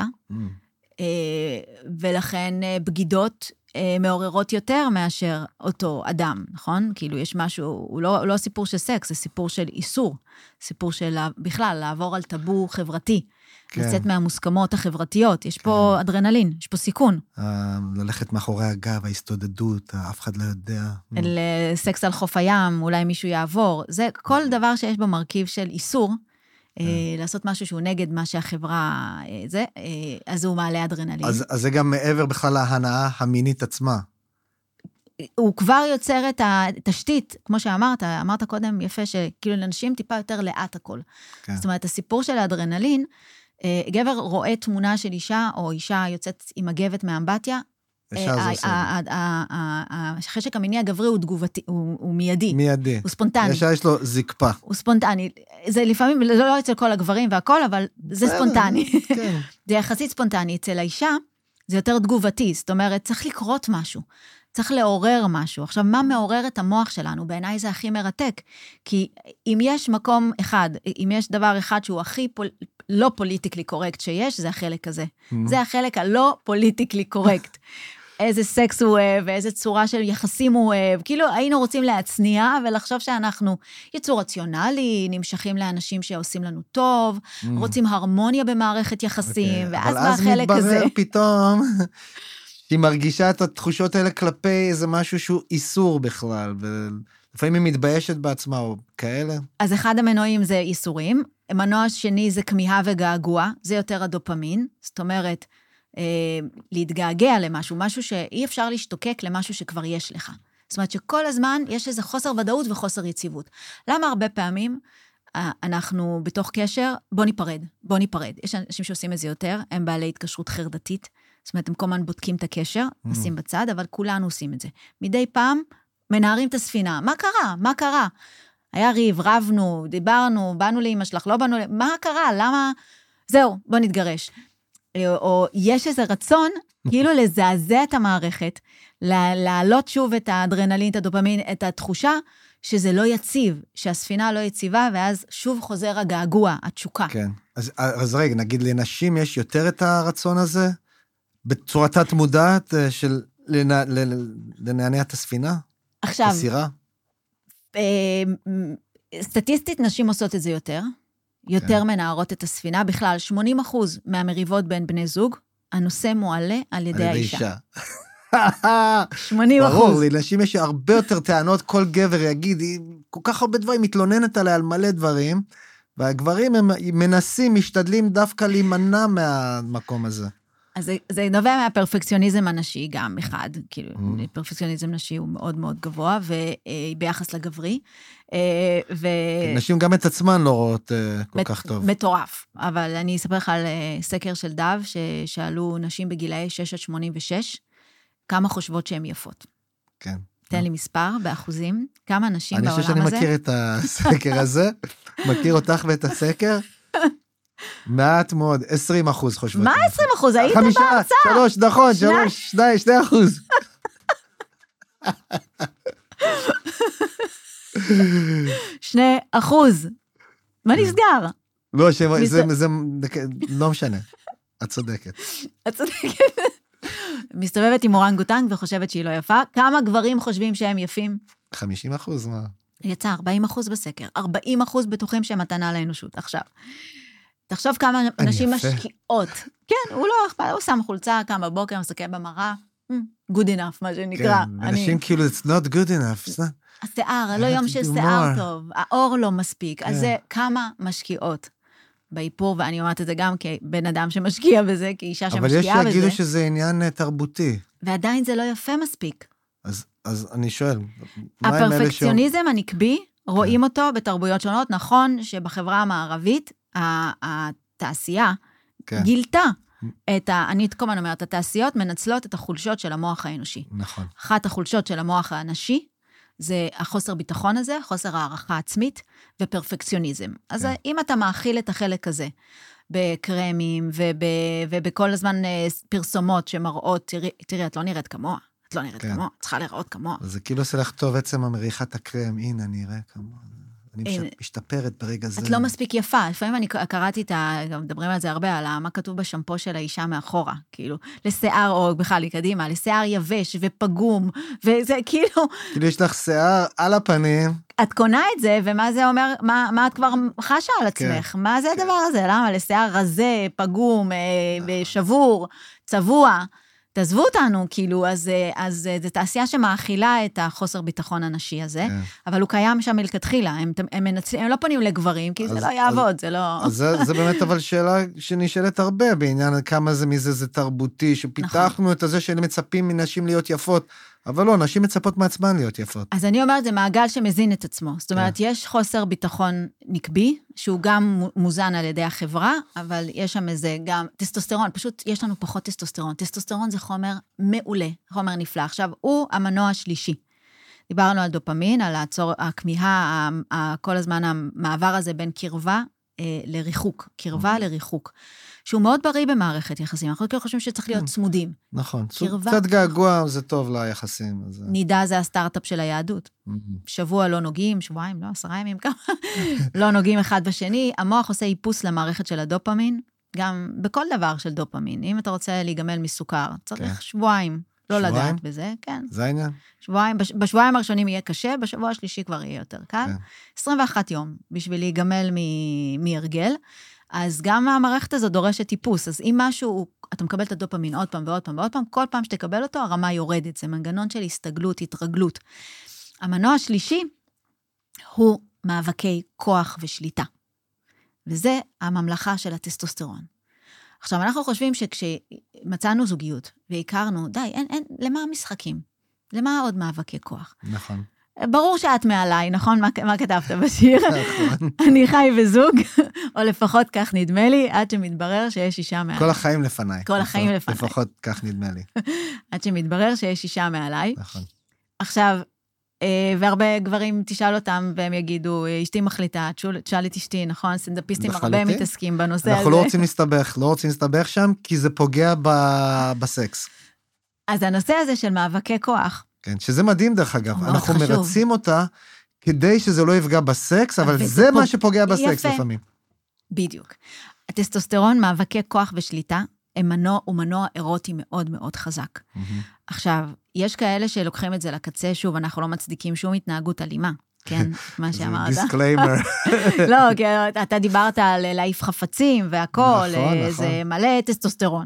Speaker 1: ולכן בגידות מעוררות יותר מאשר אותו אדם, נכון? כאילו יש משהו, הוא לא סיפור של סקס, זה סיפור של איסור, סיפור של בכלל לעבור על טאבו חברתי, לצאת מהמוסכמות החברתיות, יש פה אדרנלין, יש פה סיכון.
Speaker 2: ללכת מאחורי הגב, ההסתודדות, אף אחד לא יודע.
Speaker 1: סקס על חוף הים, אולי מישהו יעבור, זה כל דבר שיש בו מרכיב של איסור, לעשות משהו שהוא נגד מה שהחברה, אז הוא מעלה אדרנלין.
Speaker 2: אז זה גם מעבר בכלל להנאה המינית עצמה.
Speaker 1: הוא כבר יוצר את התשתית, כמו אמרת קודם יפה, שכאילו לאנשים טיפה יותר לאט הכל. זאת אומרת, הסיפור של האדרנלין, גבר רואה תמונה של אישה, או אישה יוצאת עם מגבת מאמבטיה, החשק המיני הגברי הוא תגובתי, הוא מיידי.
Speaker 2: מיידי.
Speaker 1: הוא ספונטני.
Speaker 2: יש לו זקפה.
Speaker 1: הוא ספונטני. זה לפעמים, לא אצל כל הגברים והכל, אבל זה ספונטני. זה יחסית ספונטני. אצל האישה, זה יותר תגובתי. זאת אומרת, צריך לקרות משהו. צריך לעורר משהו. עכשיו, מה מעורר את המוח שלנו? בעיניי זה הכי מרתק. כי אם יש מקום אחד, אם יש דבר אחד שהוא הכי לא פוליטיקלי קורקט שיש, זה החלק הזה. זה החלק הלא פוליטיקלי קורקט. איזה סקס הוא אוהב, ואיזה צורה של יחסים הוא אוהב. כאילו היינו רוצים להצניע, ולחשוב שאנחנו יצור רציונלי, נמשכים לאנשים שעושים לנו טוב, רוצים הרמוניה במערכת יחסים, ואז בחלק הזה.
Speaker 2: אבל אז מתברר פתאום, שהיא מרגישה את התחושות האלה כלפי איזה משהו שהוא איסור בכלל, ולפעמים היא מתביישת בעצמה או כאלה.
Speaker 1: אז אחד המנועים זה איסורים, מנוע שני זה כמיהה וגעגוע, זה יותר הדופמין, זאת אומרת, להתגעגע למשהו, משהו שאי אפשר להשתוקק למשהו שכבר יש לך. זאת אומרת שכל הזמן יש איזה חוסר ודאות וחוסר יציבות. למה הרבה פעמים אנחנו בתוך קשר, בוא ניפרד. יש אנשים שעושים את זה יותר, הם בעלי התקשרות חרדתית, זאת אומרת, הם כל הזמן בודקים את הקשר, נשים בצד, אבל כולנו עושים את זה. מדי פעם מנערים את הספינה. מה קרה? היה ריב, רבנו, דיברנו, באנו לאמא שלך, לא באנו, מה קרה? למה? זהו, בוא נתגרש. או יש איזה רצון, כאילו לזעזע את המערכת, להעלות שוב את האדרנלין, את הדופמין, את התחושה, שזה לא יציב, שהספינה לא יציבה, ואז שוב חוזר הגעגוע, התשוקה.
Speaker 2: כן. אז רגע, נגיד לנשים יש יותר את הרצון הזה, בצורתה תמודעת של לנענע את הספינה?
Speaker 1: עכשיו,
Speaker 2: הסירה?
Speaker 1: סטטיסטית נשים עושות את זה יותר מנערות את הספינה, בכלל 80% מהמריבות בין בני זוג, הנושא מועלה על ידי האישה. 80%.
Speaker 2: ברור, לנשים יש הרבה יותר טענות, כל גבר יגיד, כל כך הרבה דברים, מתלוננת עליה על מלא דברים, והגברים הם מנסים, משתדלים דווקא להימנע מהמקום הזה.
Speaker 1: אז זה נובע מהפרפקציוניזם הנשי גם אחד, כאילו, פרפקציוניזם נשי הוא מאוד מאוד גבוה, וביחס לגברי,
Speaker 2: נשים גם את עצמן לא רואות כל כך טוב.
Speaker 1: מטורף, אבל אני אספר לך על סקר של דב, ששאלו נשים בגילאי 6 עד 86, כמה חושבות שהן יפות. כן. תן לי מספר, באחוזים, כמה נשים בעולם הזה.
Speaker 2: אני חושב שאני מכיר את הסקר הזה, מכיר אותך ואת הסקר, מעט מאוד, 20% חושבות.
Speaker 1: מה 20%? היית בהרצאה.
Speaker 2: 3, נכון, 2%.
Speaker 1: 2%. מה נסגר?
Speaker 2: לא, זה לא משנה. את צודקת.
Speaker 1: מסתובבת עם אורנגוטנג וחושבת שהיא לא יפה. כמה גברים חושבים שהם יפים?
Speaker 2: 50%, מה?
Speaker 1: יצא 40% בסקר. 40% בטוחים שהם מתנה לאנושות. עכשיו, תחשוב כמה נשים משקיעות. כן, הוא לא אכפת, הוא שם חולצה, קם בבוקר, מסתכל במראה, good enough, מה שנקרא.
Speaker 2: כן, אנשים כאילו, it's not good enough.
Speaker 1: השיער, לא יום של שיער טוב, האור לא מספיק, אז זה כמה משקיעות באיפור, ואני אומרת את זה גם כבן אדם שמשקיע בזה, כאישה שמשקיעה בזה.
Speaker 2: אבל יש שיגידו שזה עניין תרבותי.
Speaker 1: ועדיין זה לא יפה מספיק.
Speaker 2: אז אני שואל,
Speaker 1: הפרפקציוניזם הנקבי, רואים אותו בתרבויות שונות, נכון שבחברה המערבית, התעשייה גילתה אני כל הזמן אומרת, התעשיות מנצלות את החולשות של המוח האנושי.
Speaker 2: נכון.
Speaker 1: אחת החולשות של המוח האנושי, זה החוסר ביטחון הזה, חוסר הערכה עצמית ופרפקציוניזם. אז אם אתה מאכיל את החלק הזה, בקרמים ובכל הזמן פרסומות שמראות, תראי, את לא נראית כמוה, את לא נראית כמוה, צריכה לראות כמוה.
Speaker 2: זה כאילו עושה לך טוב עצם המריחת הקרם, הנה, אני אראה כמוה. אני משתפרת ברגע זה.
Speaker 1: את לא מספיק יפה. לפעמים אני קראתי גם מדברים על זה הרבה, על מה כתוב בשמפו של האישה מאחורה, כאילו, לשיער, או בכלל, קדימה, לשיער יבש ופגום, וזה כאילו...
Speaker 2: כאילו יש לך שיער על הפנים.
Speaker 1: את קונה את זה, ומה זה אומר, מה את כבר חשה על עצמך? מה זה הדבר הזה? למה? לשיער רזה, פגום, שבור, צבוע. תעזבו אותנו, כאילו, אז זה תעשייה שמאכילה את החוסר ביטחון הנשי הזה, אבל הוא קיים שם מלכתחילה, הם לא פונים לגברים, כי זה לא יעבוד, זה לא...
Speaker 2: זה באמת אבל שאלה שנשאלת הרבה, בעניין כמה זה מזה זה תרבותי, שפיתחנו את זה שמצפים מנשים להיות יפות, אבל לא, נשים מצפות מעצמן להיות יפות.
Speaker 1: אז אני אומרת, זה מעגל שמזין את עצמו. זאת אומרת, יש חוסר ביטחון נקבי, שהוא גם מוזן על ידי החברה, אבל יש שם איזה גם טסטוסטרון, פשוט יש לנו פחות טסטוסטרון. טסטוסטרון זה חומר מעולה, חומר נפלא. עכשיו, הוא המנוע השלישי. דיברנו על דופמין, על הכמיהה, כל הזמן המעבר הזה בין קרבה לריחוק, קרבה לריחוק. שהוא מאוד בריא במערכת יחסים, אנחנו כאילו חושבים שצריך להיות צמודים.
Speaker 2: נכון, קצת געגוע זה טוב ליחסים.
Speaker 1: נידה זה הסטארט-אפ של היהדות. שבוע לא נוגעים, שבועיים, לא, 10 ימים, כמה, לא נוגעים אחד בשני, המוח עושה איפוס למערכת של הדופמין, גם בכל דבר של דופמין. אם אתה רוצה להיגמל מסוכר, צריך שבועיים, לא לדעת בזה, כן.
Speaker 2: זה העניין?
Speaker 1: בשבועיים הראשונים יהיה קשה, בשבוע השלישי כבר יהיה יותר קל. 21 יום בשביל להיגמל מהרגל, אז גם המערכת הזו דורשת טיפוס, אז אם משהו, אתה מקבל את הדופמין עוד פעם ועוד פעם ועוד פעם, כל פעם שתקבל אותו, הרמה יורדת, זה מנגנון של הסתגלות, התרגלות. המנוע השלישי הוא מאבקי כוח ושליטה, וזה הממלכה של הטסטוסטרון. עכשיו, אנחנו חושבים שכשמצאנו זוגיות, והכרנו, די, אין, למה המשחקים? למה עוד מאבקי כוח?
Speaker 2: נכון.
Speaker 1: ברור שאת מעליי, נכון? מה כתבת בשיר?
Speaker 2: נכון.
Speaker 1: אני חי בזוג, או לפחות כך נדמה לי, עד שמתברר שיש אישה מעליי.
Speaker 2: כל החיים לפניי.
Speaker 1: כל החיים לפניי.
Speaker 2: לפחות כך נדמה לי.
Speaker 1: עד שמתברר שיש אישה מעליי.
Speaker 2: נכון.
Speaker 1: עכשיו, והרבה גברים תשאל אותם, והם יגידו, אשתי מחליטה, תשאל את אשתי, נכון? סטנדאפיסטים הרבה מתעסקים בנושא הזה.
Speaker 2: אנחנו לא רוצים להסתבך שם, כי זה פוגע בסקס.
Speaker 1: אז הנושא הזה של מאבקי כוח,
Speaker 2: כן, שזה מדהים דרך אגב, אנחנו מרצים אותה כדי שזה לא יפגע בסקס, אבל זה מה שפוגע בסקס לפעמים.
Speaker 1: בדיוק. הטסטוסטרון, מאבקי כוח ושליטה, הוא מנוע אירוטי מאוד מאוד חזק. עכשיו, יש כאלה שלוקחים את זה לקצה, שוב, אנחנו לא מצדיקים שום התנהגות אלימה, כן, מה שאמרת.
Speaker 2: זה דיסקליימר.
Speaker 1: לא, כי אתה דיברת על להעיף חפצים והכל, זה מלא טסטוסטרון.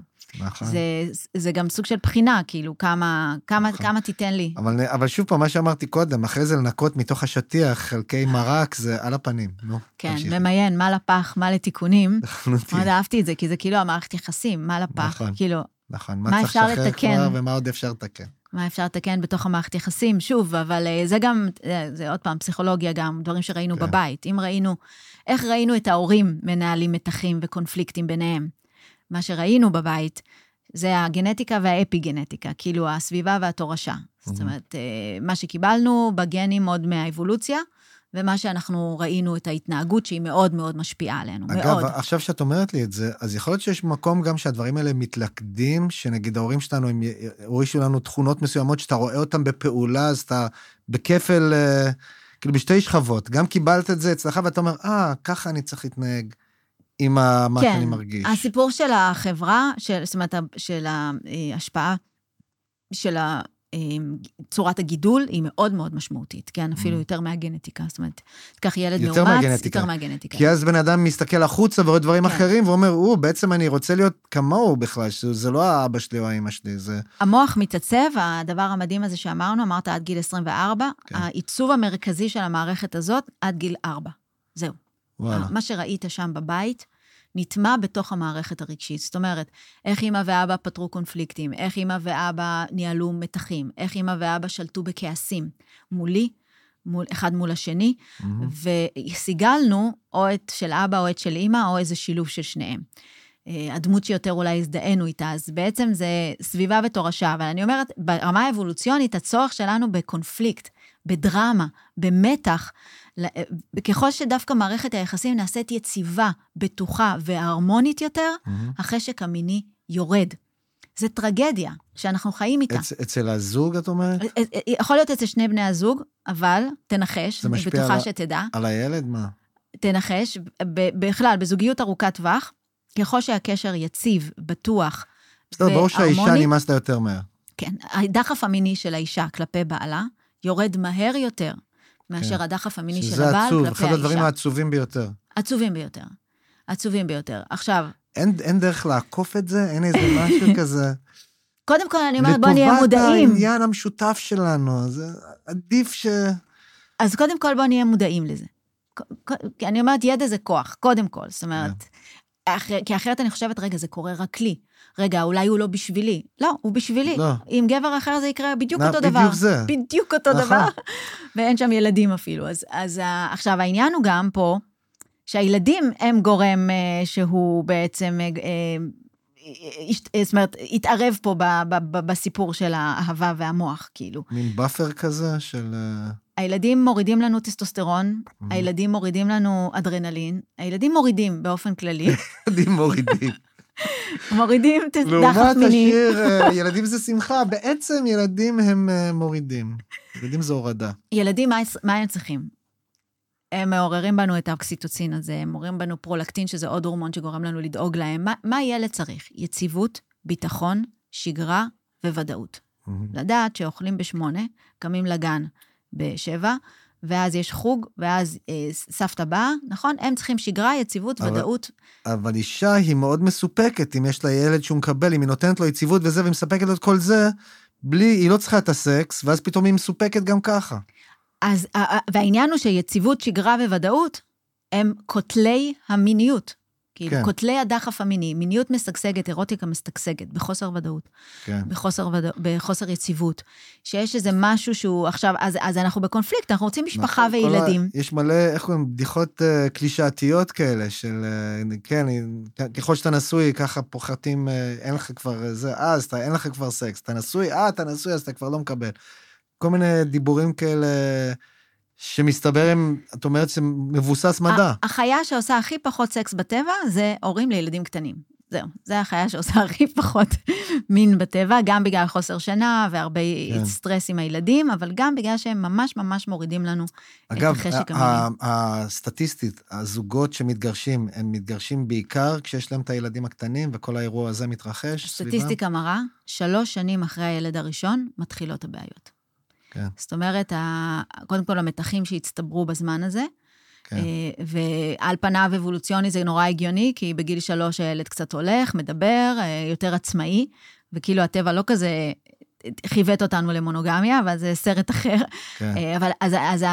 Speaker 1: זה גם סוג של בחינה, כאילו, כמה תיתן לי.
Speaker 2: אבל שוב פעם, מה שאמרתי קודם, אחרי זה לנקות מתוך השטיח, חלקי מרק, זה על הפנים.
Speaker 1: כן, ממיין, מה לפח, מה לתיקונים. מאוד אהבתי את זה, כי זה כאילו המערכת יחסים, מה לפח, כאילו, מה אפשר לתקן.
Speaker 2: ומה עוד אפשר לתקן.
Speaker 1: מה אפשר לתקן בתוך המערכת יחסים, שוב, אבל זה גם, זה עוד פעם, פסיכולוגיה גם, דברים שראינו בבית. אם ראינו, איך ראינו את ההורים מנהלים מתחים וקונפליקטים ביניהם. מה שראינו בבית, זה הגנטיקה והאפיגנטיקה, כאילו הסביבה והתורשה. זאת אומרת, מה שקיבלנו בגנים עוד מהאבולוציה, ומה שאנחנו ראינו את ההתנהגות שהיא מאוד מאוד משפיעה עלינו.
Speaker 2: אגב, עכשיו שאת אומרת לי את זה, אז יכול להיות שיש מקום גם שהדברים האלה מתלכדים, שנגיד ההורים שלנו, הם הורישו לנו תכונות מסוימות, שאתה רואה אותם בפעולה, אז אתה בכפל, כאילו בשתי שכבות, גם קיבלת את זה אצלך, ואתה אומר, ככה אני צריך להתנהג. עם מה שאני מרגיש.
Speaker 1: כן, הסיפור של החברה, זאת אומרת, של ההשפעה של צורת הגידול היא מאוד מאוד משמעותית, כן, אפילו יותר מהגנטיקה, זאת אומרת, תקח ילד
Speaker 2: יותר
Speaker 1: מאומץ,
Speaker 2: מהגנטיקה.
Speaker 1: יותר מהגנטיקה.
Speaker 2: כי אז בן אדם מסתכל החוצה ועוד דברים אחרים, ואומר, בעצם אני רוצה להיות כמוהו בכלל, שזה לא האבא שלי או האמא שלי, זה...
Speaker 1: המוח מתעצב, הדבר המדהים הזה שאמרנו, אמרת עד גיל 24, העיצוב המרכזי של המערכת הזאת, עד גיל 4. זהו. מה שראית שם בבית, נטמע בתוך המערכת הרגשית. זאת אומרת, איך אמא ואבא פתרו קונפליקטים, איך אמא ואבא ניהלו מתחים, איך אמא ואבא שלטו בכעסים, מולי, אחד מול השני, וסיגלנו או את של אבא או את של אמא, או איזה שילוב של שניהם. הדמות שיותר אולי הזדהינו איתה, אז בעצם זה סביבה ותורשה, אבל אני אומרת, ברמה האבולוציונית, הצורך שלנו בקונפליקט, בדרמה, במתח, ככל שדווקא מערכת היחסים נעשית יציבה, בטוחה והרמונית יותר, החשק המיני יורד. זה טרגדיה שאנחנו חיים איתה.
Speaker 2: אצל הזוג, את אומרת?
Speaker 1: יכול להיות אצל שני בני הזוג, אבל תנחש, אני בטוחה שתדע.
Speaker 2: על הילד, מה?
Speaker 1: תנחש, בכלל, בזוגיות ארוכת טווח, ככל שהקשר יציב, בטוח והרמוני.
Speaker 2: ברור שהאישה נמאס לה יותר מהר.
Speaker 1: כן, הדחף המיני של האישה כלפי בעלה, יורד מהר יותר, מאשר הדחף המיני של הבעל כלפי האישה.
Speaker 2: אחד הדברים העצובים ביותר.
Speaker 1: עצובים ביותר. עצובים ביותר. עכשיו...
Speaker 2: אין דרך לעקוף את זה? אין איזה משהו כזה?
Speaker 1: קודם כל, אני אומרת, בוא נהיה מודעים.
Speaker 2: לטובת העניין המשותף שלנו, זה עדיף ש...
Speaker 1: אז קודם כל, בוא נהיה מודעים לזה. אני אומרת, ידע זה כוח, קודם כל. זאת אומרת, כי אחרת אני חושבת, רגע, זה קורה רק לי. רגע, אולי הוא לא בשבילי. לא, הוא בשבילי. עם גבר אחר זה יקרה בדיוק אותו דבר.
Speaker 2: בדיוק זה.
Speaker 1: בדיוק אותו דבר. ואין שם ילדים אפילו. אז עכשיו, העניין הוא גם פה, שהילדים הם גורם שהוא בעצם, זאת אומרת, התערב פה בסיפור של האהבה והמוח, כאילו.
Speaker 2: מין באפר כזה של...
Speaker 1: הילדים מורידים לנו טסטוסטרון, הילדים מורידים לנו אדרנלין, הילדים מורידים באופן כללי.
Speaker 2: ילדים מורידים.
Speaker 1: מורידים דחף מיני.
Speaker 2: לעומת השיר, ילדים זה שמחה, בעצם ילדים הם מורידים. ילדים זה הורדה.
Speaker 1: ילדים, מה הם צריכים? הם מעוררים בנו את האוקסיטוצין הזה, הם מעוררים בנו פרולקטין, שזה עוד הורמון שגורם לנו לדאוג להם. מה ילד צריך? יציבות, ביטחון, שגרה וודאות. לדעת שאוכלים ב8, קמים לגן ב7, ואז יש חוג, ואז סבתא באה, נכון? הם צריכים שגרה, יציבות, ודאות.
Speaker 2: אבל אישה היא מאוד מסופקת, אם יש לה ילד שהוא מקבל, אם היא נותנת לו יציבות וזה, והיא מספקת לו את כל זה, היא לא צריכה את הסקס, ואז פתאום היא מסופקת גם ככה.
Speaker 1: אז, והעניין הוא שיציבות, שגרה וודאות, הם כותלי המיניות. כאילו, כותלי הדחף המיני, מיניות משגשגת, אירוטיקה משגשגת, בחוסר ודאות, בחוסר יציבות, שיש איזה משהו שהוא עכשיו, אז אנחנו בקונפליקט, אנחנו רוצים משפחה וילדים.
Speaker 2: יש מלא, איך קוראים, בדיחות קלישאתיות כאלה, של, כן, ככל שאתה נשוי, ככה פוחתים, אין לך כבר זה, אז אין לך כבר סקס, אתה נשוי, אז אתה כבר לא מקבל. כל מיני דיבורים כאלה, שמסתבר הם, את אומרת, שמבוסס מדע.
Speaker 1: החיה שעושה הכי פחות סקס בטבע, זה הורים לילדים קטנים. זהו, זה החיה שעושה הכי פחות מין בטבע, גם בגלל חוסר שינה, והרבה סטרס עם הילדים, אבל גם בגלל שהם ממש ממש מורידים לנו את החשק המיני.
Speaker 2: אגב, הסטטיסטית, הזוגות שמתגרשים, הם מתגרשים בעיקר כשיש להם את הילדים הקטנים, וכל האירוע הזה מתרחש.
Speaker 1: סטטיסטיקה מראה, 3 שנים אחרי הילד הראשון, מתחילות הבעיות.
Speaker 2: כן.
Speaker 1: זאת אומרת, קודם כל המתחים שהצטברו בזמן הזה, כן. ועל פניו אבולוציוני זה נורא הגיוני, כי בגיל 3 הילד קצת הולך, מדבר, יותר עצמאי, וכאילו הטבע לא כזה חיוות אותנו למונוגמיה, אבל זה סרט אחר. כן. אבל אז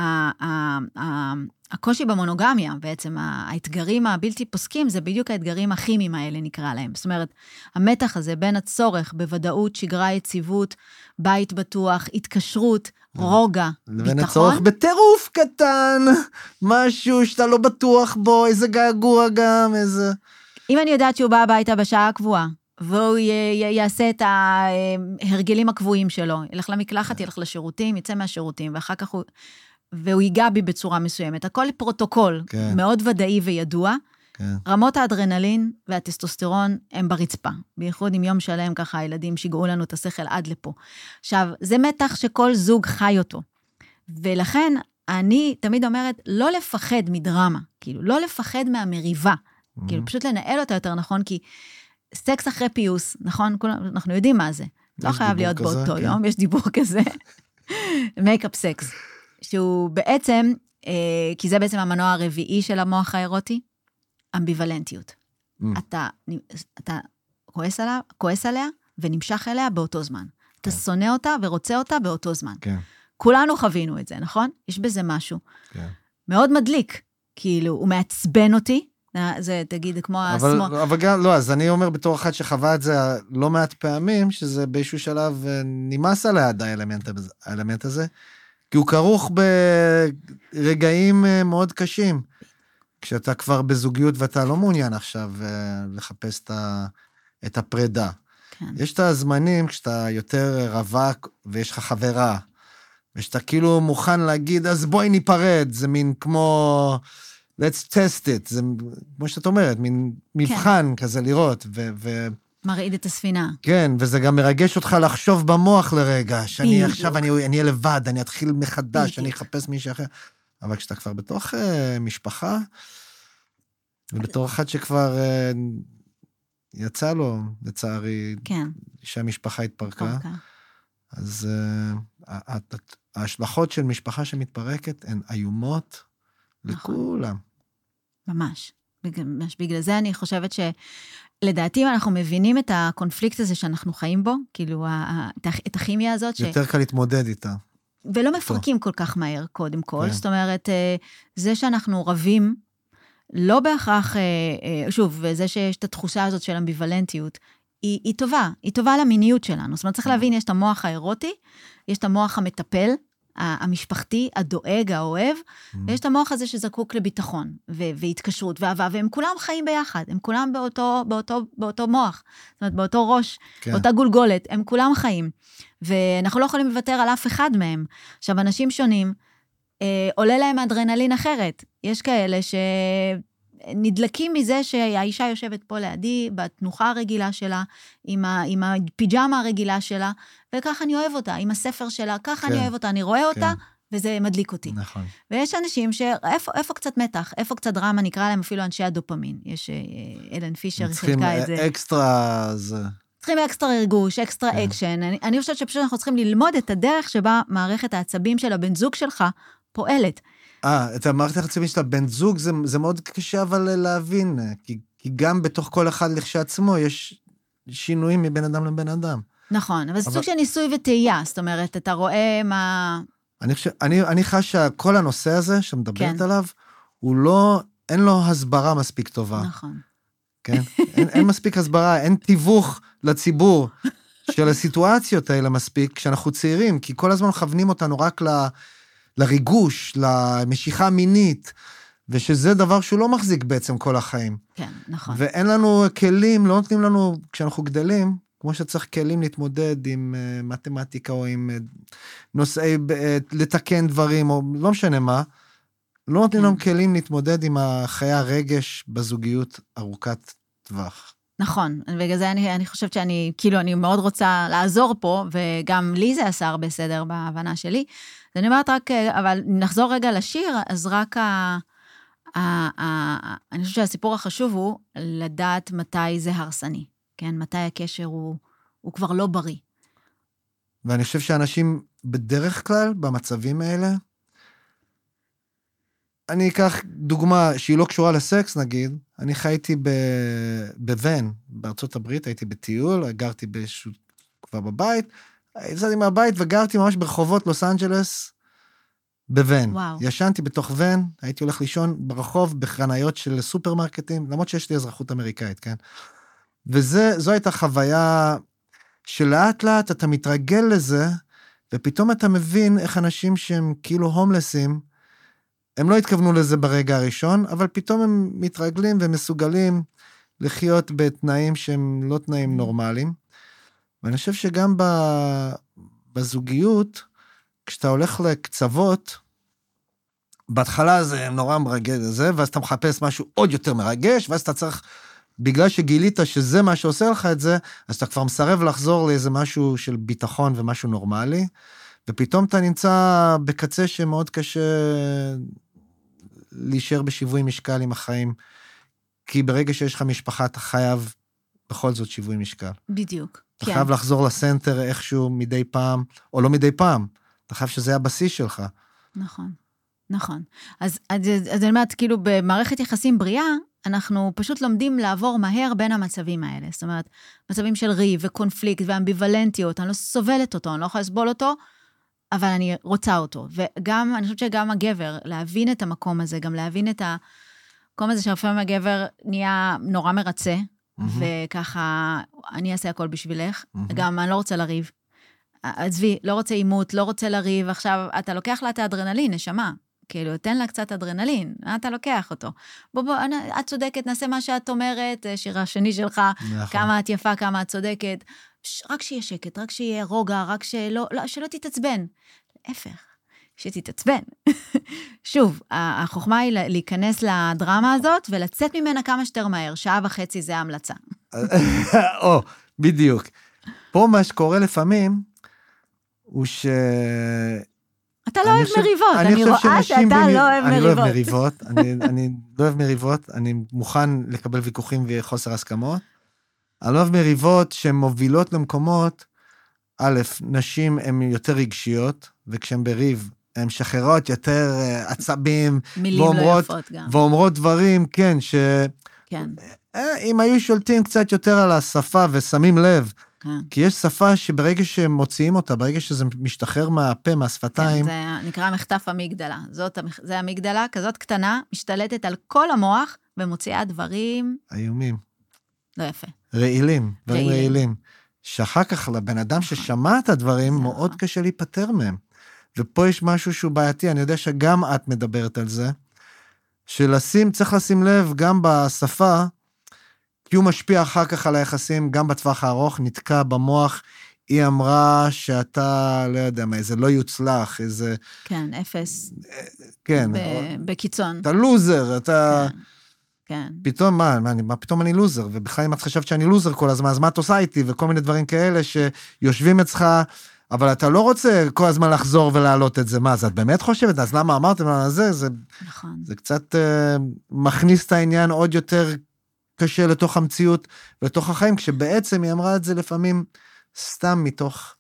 Speaker 1: הקושי במונוגמיה, בעצם האתגרים הבלתי פוסקים, זה בדיוק האתגרים הכימיים האלה נקרא להם. זאת אומרת, המתח הזה בין הצורך בוודאות, שגרה, יציבות, בית בטוח, התקשרות, רוגע, ביטחון.
Speaker 2: לבין הצורך בטירוף קטן, משהו שאתה לא בטוח בו, איזה געגוע גם, איזה...
Speaker 1: אם אני יודעת שהוא בא הביתה בשעה הקבועה, והוא יעשה את ההרגלים הקבועים שלו, ילך למקלחת, ילך לשירותים, יצא מהשירותים, ואחר כך והוא ייגע בי בצורה מסוימת. הכל פרוטוקול, כן. מאוד ודאי וידוע. כן. רמות האדרנלין והטסטוסטרון הם ברצפה. בייחוד עם יום שלם ככה, הילדים שיגעו לנו את השכל עד לפה. עכשיו, זה מתח שכל זוג חי אותו. ולכן, אני תמיד אומרת, לא לפחד מדרמה, כאילו, לא לפחד מהמריבה. כאילו, פשוט לנהל אותה יותר נכון, כי סקס אחרי פיוס, נכון? אנחנו יודעים מה זה. לא חייב להיות
Speaker 2: כזה,
Speaker 1: באותו
Speaker 2: כן.
Speaker 1: יום, יש דיבור כזה. מייקאפ סקס, שהוא בעצם, כי זה בעצם המנוע הרביעי של המוח האירוטי, אמביוולנטיות. אתה כועס עליה ונמשך אליה באותו זמן. אתה שונא אותה ורוצה אותה באותו זמן.
Speaker 2: כן.
Speaker 1: כולנו חווינו את זה, נכון? יש בזה משהו.
Speaker 2: כן.
Speaker 1: מאוד מדליק, כאילו, הוא מעצבן אותי, זה תגיד כמו השמאל.
Speaker 2: אבל גם, לא, אז אני אומר בתור אחד שחווה את זה לא מעט פעמים, שזה באיזשהו שלב נמאס עליה די האלמנט הזה, כי הוא כרוך ברגעים מאוד קשים, כשאתה כבר בזוגיות ואתה לא מעוניין עכשיו לחפש את הפרידה.
Speaker 1: כן.
Speaker 2: יש את הזמנים כשאתה יותר רווק ויש לך חברה, ושאתה כאילו מוכן להגיד, אז בואי ניפרד, זה מין כמו, let's test it, זה כמו שאת אומרת, מין מבחן כזה לראות,
Speaker 1: מרעיד את הספינה.
Speaker 2: כן, וזה גם מרגש אותך לחשוב במוח לרגע, שאני עכשיו, אני אהיה לבד, אני אתחיל מחדש, אני אחפש מישהו אחר, אבל כשאתה כבר בתוך משפחה, ובתור אחד שכבר יצא לו, לצערי, שהמשפחה התפרקה, אז ההשלכות של משפחה שמתפרקת הן איומות לכולם.
Speaker 1: ממש. בגלל זה אני חושבת שלדעתי אנחנו מבינים את הקונפליקט הזה שאנחנו חיים בו, כאילו את הכימיה הזאת.
Speaker 2: יותר קל להתמודד איתה.
Speaker 1: ולא מפרקים כל כך מהר, קודם כל. זאת אומרת, זה שאנחנו רבים, לא בהכרח, שוב, וזה שיש את התחושה הזאת של אמביוולנטיות, היא טובה, היא טובה למיניות שלנו. זאת אומרת, צריך להבין, יש את המוח האירוטי, יש את המוח המטפל, המשפחתי, הדואג, האוהב, ויש את המוח הזה שזקוק לביטחון, והתקשרות, ואהבה, והם כולם חיים ביחד, הם כולם באותו מוח, זאת אומרת, באותו ראש, באותה גולגולת, הם כולם חיים, ואנחנו לא יכולים לוותר על אף אחד מהם. עכשיו, אנשים שונים, עולה להם אדרנלין אחרת, יש כאלה נדלקים מזה שהאישה יושבת פה לידי, בתנוחה הרגילה שלה, עם הפיג'מה הרגילה שלה, וכך אני אוהב אותה, עם הספר שלה, כך אני אוהב אותה, אני רואה אותה, וזה מדליק אותי.
Speaker 2: נכון.
Speaker 1: ויש אנשים איפה קצת מתח, איפה קצת דרמה, נקרא להם אפילו אנשי הדופמין. יש אלן פישר חלקה את זה. צריכים אקסטרה הרגוש, אקסטרה אקשן. אני חושבת שפשוט אנחנו צריכים ללמוד את הדרך שבה מערכת העצבים של הבן זוג שלך פועלת.
Speaker 2: את המערכת העצבים של הבן זוג, זה מאוד קשה אבל להבין, כי גם בתוך כל אחד לכשעצמו יש שינויים מבין אדם לבין אדם.
Speaker 1: נכון, אבל זה סוג של ניסוי וטעייה, זאת אומרת, אתה רואה מה...
Speaker 2: אני חש שכל הנושא הזה שמדברת עליו, אין לו הסברה מספיק טובה.
Speaker 1: נכון.
Speaker 2: כן? אין מספיק הסברה, אין תיווך לציבור של הסיטואציות האלה מספיק, כשאנחנו צעירים, כי כל הזמן מכוונים אותנו רק לריגוש, למשיכה מינית, ושזה דבר שהוא לא מחזיק בעצם כל החיים.
Speaker 1: כן, נכון.
Speaker 2: ואין לנו כלים, לא נותנים לנו, כשאנחנו גדלים, כמו שצריך כלים להתמודד עם מתמטיקה, או עם נושאי, לתקן דברים, או לא משנה מה, לא נותנים לנו כלים להתמודד עם חיי הרגש בזוגיות ארוכת טווח.
Speaker 1: נכון, בגלל זה אני חושבת שאני, כאילו, אני מאוד רוצה לעזור פה, וגם לי זה עשה הרבה סדר בהבנה שלי. אז אני אומרת רק, אבל נחזור רגע לשיר, אז רק אני חושבת שהסיפור החשוב הוא לדעת מתי זה הרסני, כן? מתי הקשר הוא כבר לא בריא.
Speaker 2: ואני חושב שאנשים בדרך כלל, במצבים האלה, אני אקח דוגמה שהיא לא קשורה לסקס, נגיד, אני חייתי בוון, בארצות הברית, הייתי בטיול, גרתי כבר בבית, יצאתי מהבית וגרתי ממש ברחובות לוס אנג'לס, בוון. ישנתי בתוך וון, הייתי הולך לישון ברחוב, בחניות של סופרמרקטים, למרות שיש לי אזרחות אמריקאית, כן? וזו הייתה חוויה שלאט לאט אתה מתרגל לזה, ופתאום אתה מבין איך אנשים שהם כאילו הומלסים, הם לא התכוונו לזה ברגע הראשון, אבל פתאום הם מתרגלים ומסוגלים לחיות בתנאים שהם לא תנאים נורמליים. ואני חושב שגם בזוגיות, כשאתה הולך לקצוות, בהתחלה זה נורא מרגש זה, ואז אתה מחפש משהו עוד יותר מרגש, ואז אתה צריך, בגלל שגילית שזה מה שעושה לך את זה, אז אתה כבר מסרב לחזור לאיזה משהו של ביטחון ומשהו נורמלי, ופתאום אתה נמצא בקצה שמאוד קשה להישאר בשיווי משקל עם החיים, כי ברגע שיש לך משפחה, אתה חייב בכל זאת שיווי משקל.
Speaker 1: בדיוק.
Speaker 2: אתה חייב לחזור לסנטר איכשהו מדי פעם, או לא מדי פעם. אתה חייב שזה הבסיס שלך.
Speaker 1: נכון, נכון. אז אני אומרת, כאילו, במערכת יחסים בריאה, אנחנו פשוט לומדים לעבור מהר בין המצבים האלה. זאת אומרת, מצבים של ריב וקונפליקט ואמביוולנטיות, אני לא סובלת אותו, אני לא יכולה לסבול אותו, אבל אני רוצה אותו. וגם, אני חושבת שגם הגבר, להבין את המקום הזה, גם להבין את המקום הזה שלפעמים הגבר נהיה נורא מרצה, וככה, אני אעשה הכל בשבילך, גם אני לא רוצה לריב. עזבי, לא רוצה אימות, לא רוצה לריב, עכשיו אתה לוקח לה את האדרנלין, נשמה, כאילו, תן לה קצת אדרנלין, אתה לוקח אותו. בוא, את צודקת, נעשה מה שאת אומרת, שיר השני שלך, כמה את יפה, כמה את צודקת, רק שיהיה שקט, רק שיהיה רוגע, רק שלא תתעצבן. להפך, שתתעצבן. שוב, החוכמה היא להיכנס לדרמה הזאת, ולצאת ממנה כמה שיותר מהר, 1.5 שעה זה ההמלצה.
Speaker 2: או, בדיוק. פה מה שקורה לפעמים, הוא
Speaker 1: אתה לא אוהב מריבות, אני רואה שאתה לא אוהב מריבות.
Speaker 2: אני לא אוהב מריבות, אני מוכן לקבל ויכוחים וחוסר הסכמות. אני לא אוהב מריבות שהן מובילות למקומות, א', נשים הן יותר רגשיות, וכשהן בריב, הן משחררות יותר עצבים,
Speaker 1: מילים לא יפות גם.
Speaker 2: ואומרות דברים, כן,
Speaker 1: כן.
Speaker 2: אם היו שולטים קצת יותר על השפה ושמים לב, כי יש שפה שברגע שהם מוציאים אותה, ברגע שזה משתחרר מהפה, מהשפתיים.
Speaker 1: זה נקרא מחטף אמיגדלה. זה אמיגדלה כזאת קטנה, משתלטת על כל המוח, ומוציאה דברים...
Speaker 2: איומים.
Speaker 1: לא יפה.
Speaker 2: רעילים, דברים רעילים. שאחר כך לבן אדם ששמע את הדברים, מאוד קשה להיפטר מהם. ופה יש משהו שהוא בעייתי, אני יודע שגם את מדברת על זה, צריך לשים לב גם בשפה, כי הוא משפיע אחר כך על היחסים, גם בטווח הארוך, נתקע במוח, היא אמרה שאתה, לא יודע מה, איזה לא יוצלח, איזה...
Speaker 1: כן, אפס.
Speaker 2: כן.
Speaker 1: בקיצון.
Speaker 2: אתה לוזר, אתה...
Speaker 1: כן.
Speaker 2: פתאום, פתאום אני לוזר, ובכלל אם את חשבת שאני לוזר כל הזמן, אז מה את עושה איתי, וכל מיני דברים כאלה שיושבים אצלך, אבל אתה לא רוצה כל הזמן לחזור ולהעלות את זה, מה, אז את באמת חושבת, אז למה אמרתם על זה?
Speaker 1: נכון.
Speaker 2: זה קצת מכניס את העניין עוד יותר קשה לתוך המציאות ולתוך החיים, כשבעצם היא אמרה את זה לפעמים סתם מתוך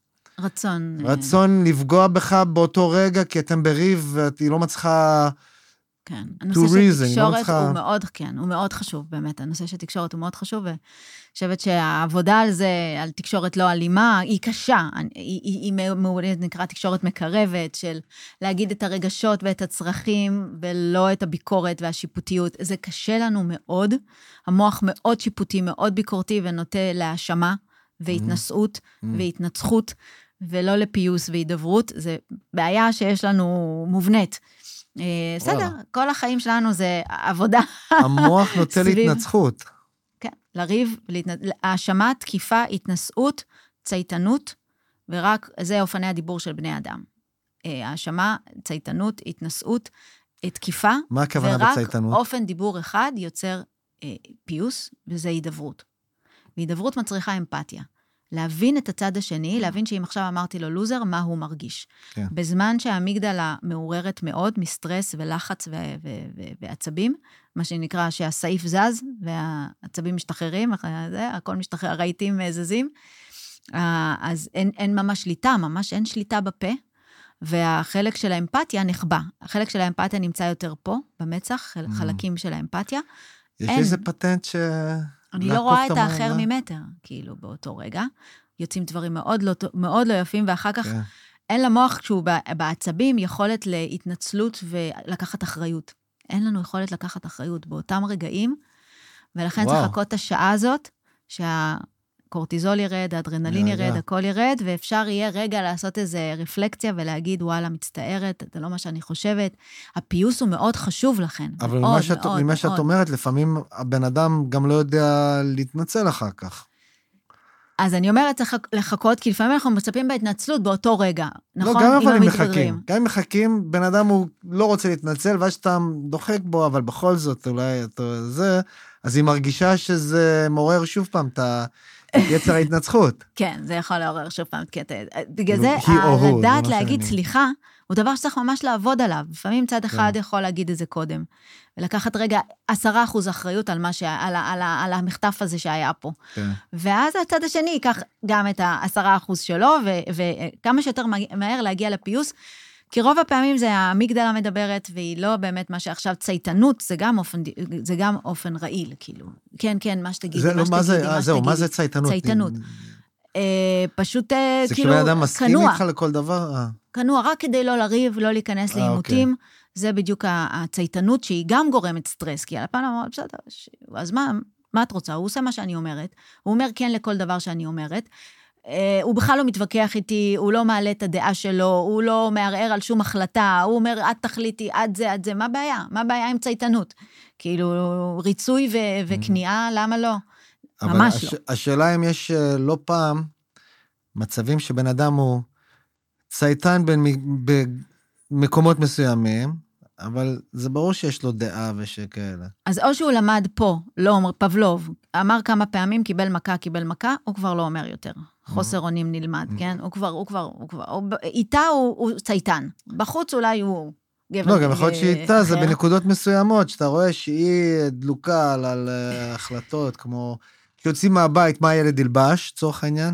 Speaker 2: רצון לפגוע בך באותו רגע, כי אתם בריב והיא לא מצליחה...
Speaker 1: כן, הנושא של תקשורת הוא מאוד, כן, הוא מאוד חשוב, באמת, הנושא של תקשורת הוא מאוד חשוב, וחושבת שהעבודה על זה, על תקשורת לא אלימה, היא קשה, היא נקרא תקשורת מקרבת, של להגיד את הרגשות ואת הצרכים, ולא את הביקורת והשיפוטיות, זה קשה לנו מאוד, המוח מאוד שיפוטי, מאוד ביקורתי, ונוטה להאשמה, והתנסות, והתנצחות, ולא לפיוס והידברות, זה בעיה שיש לנו מובנית, בסדר, כל החיים שלנו זה עבודה.
Speaker 2: המוח נוטה להתנצחות.
Speaker 1: כן, לריב, האשמה, תקיפה, התנסות, צייתנות, ורק זה אופני הדיבור של בני אדם. האשמה, צייתנות, התנסות, תקיפה,
Speaker 2: מה הכוונה בצייתנות?
Speaker 1: ורק אופן דיבור אחד יוצר פיוס, וזה הידברות. והידברות מצריכה אמפתיה. להבין את הצד השני, להבין שאם עכשיו אמרתי לו לוזר, מה הוא מרגיש. כן. בזמן שהאמיגדלה מעוררת מאוד, מסטרס ולחץ ועצבים, מה שנקרא שהסעיף זז, והעצבים משתחררים, הכל משתחרר, הרהיטים זזים, אז אין ממש שליטה, ממש אין שליטה בפה, והחלק של האמפתיה נחבא. החלק של האמפתיה נמצא יותר פה, במצח, חלקים של האמפתיה.
Speaker 2: יש איזה פטנט
Speaker 1: אני לא רואה את האחר ממטר, כאילו, באותו רגע. יוצאים דברים מאוד לא יפים, ואחר כך אין למוח, כשהוא בעצבים, יכולת להתנצלות ולקחת אחריות. אין לנו יכולת לקחת אחריות באותם רגעים, ולכן צריך לחכות את השעה הזאת, שהקורטיזול ירד, האדרנלין ירד, הכל ירד, ואפשר יהיה רגע לעשות איזה רפלקציה, ולהגיד, וואלה, מצטערת, זה לא מה שאני חושבת. הפיוס הוא מאוד חשוב לכן.
Speaker 2: אבל ממה שאת אומרת, לפעמים הבן אדם גם לא יודע להתנצל אחר כך.
Speaker 1: אז אני אומרת, צריך לחכות, כי לפעמים אנחנו מצפים בהתנצלות באותו רגע. נכון?
Speaker 2: לא, גם אבל הם מחכים. גם הם מחכים, בן אדם הוא לא רוצה להתנצל, ואז שאתה דוחק בו, אבל בכל זאת, אולי זה, אז היא מרגישה שזה מעורר שוב פעם את יצר ההתנצחות.
Speaker 1: כן, זה יכול לעורר שוב פעם. בגלל זה, לדעת להגיד סליחה, הוא דבר שצריך ממש לעבוד עליו. לפעמים צד אחד יכול להגיד את זה קודם, ולקחת רגע 10% אחריות על המחטף הזה שהיה פה. ואז הצד השני ייקח גם את 10% שלו, וכמה שיותר מהר להגיע לפיוס, כי רוב הפעמים זה המגדלה מדברת, והיא לא באמת מה שעכשיו צייתנות, זה גם אופן רעיל, כאילו. כן, מה שתגידי,
Speaker 2: מה זה צייתנות?
Speaker 1: צייתנות. פשוט כאילו,
Speaker 2: זה כשבן אדם מסכים איתך לכל דבר?
Speaker 1: כנוע, רק כדי לא לריב, לא להיכנס לעימותים, זה בדיוק הצייתנות, שהיא גם גורמת סטרס, כי על הפעם אמרת, בסדר, אז מה את רוצה? הוא עושה מה שאני אומרת, הוא אומר כן לכל דבר שאני אומרת, הוא בכלל לא מתווכח איתי, הוא לא מעלה את הדעה שלו, הוא לא מערער על שום החלטה, הוא אומר, את תחליטי, את זה, מה הבעיה? מה הבעיה עם צייתנות? כאילו, ריצוי וכניעה, למה לא? ממש לא.
Speaker 2: השאלה אם יש לא פעם מצבים שבן אדם הוא צייתן במקומות מסוימים, אבל זה ברור שיש לו דעה ושכאלה.
Speaker 1: אז או שהוא למד פה, לא אומר, פבלוב, אמר כמה פעמים, קיבל מכה, הוא כבר לא אומר יותר. חוסר אונים נלמד, כן? הוא כבר, איתה הוא צייתן. בחוץ אולי הוא גבר.
Speaker 2: לא, גם יכול להיות שאיתה זה בנקודות מסוימות, שאתה רואה שהיא דלוקה על החלטות, כמו שיוצאים מהבית, מה הילד ילבש, צורך העניין.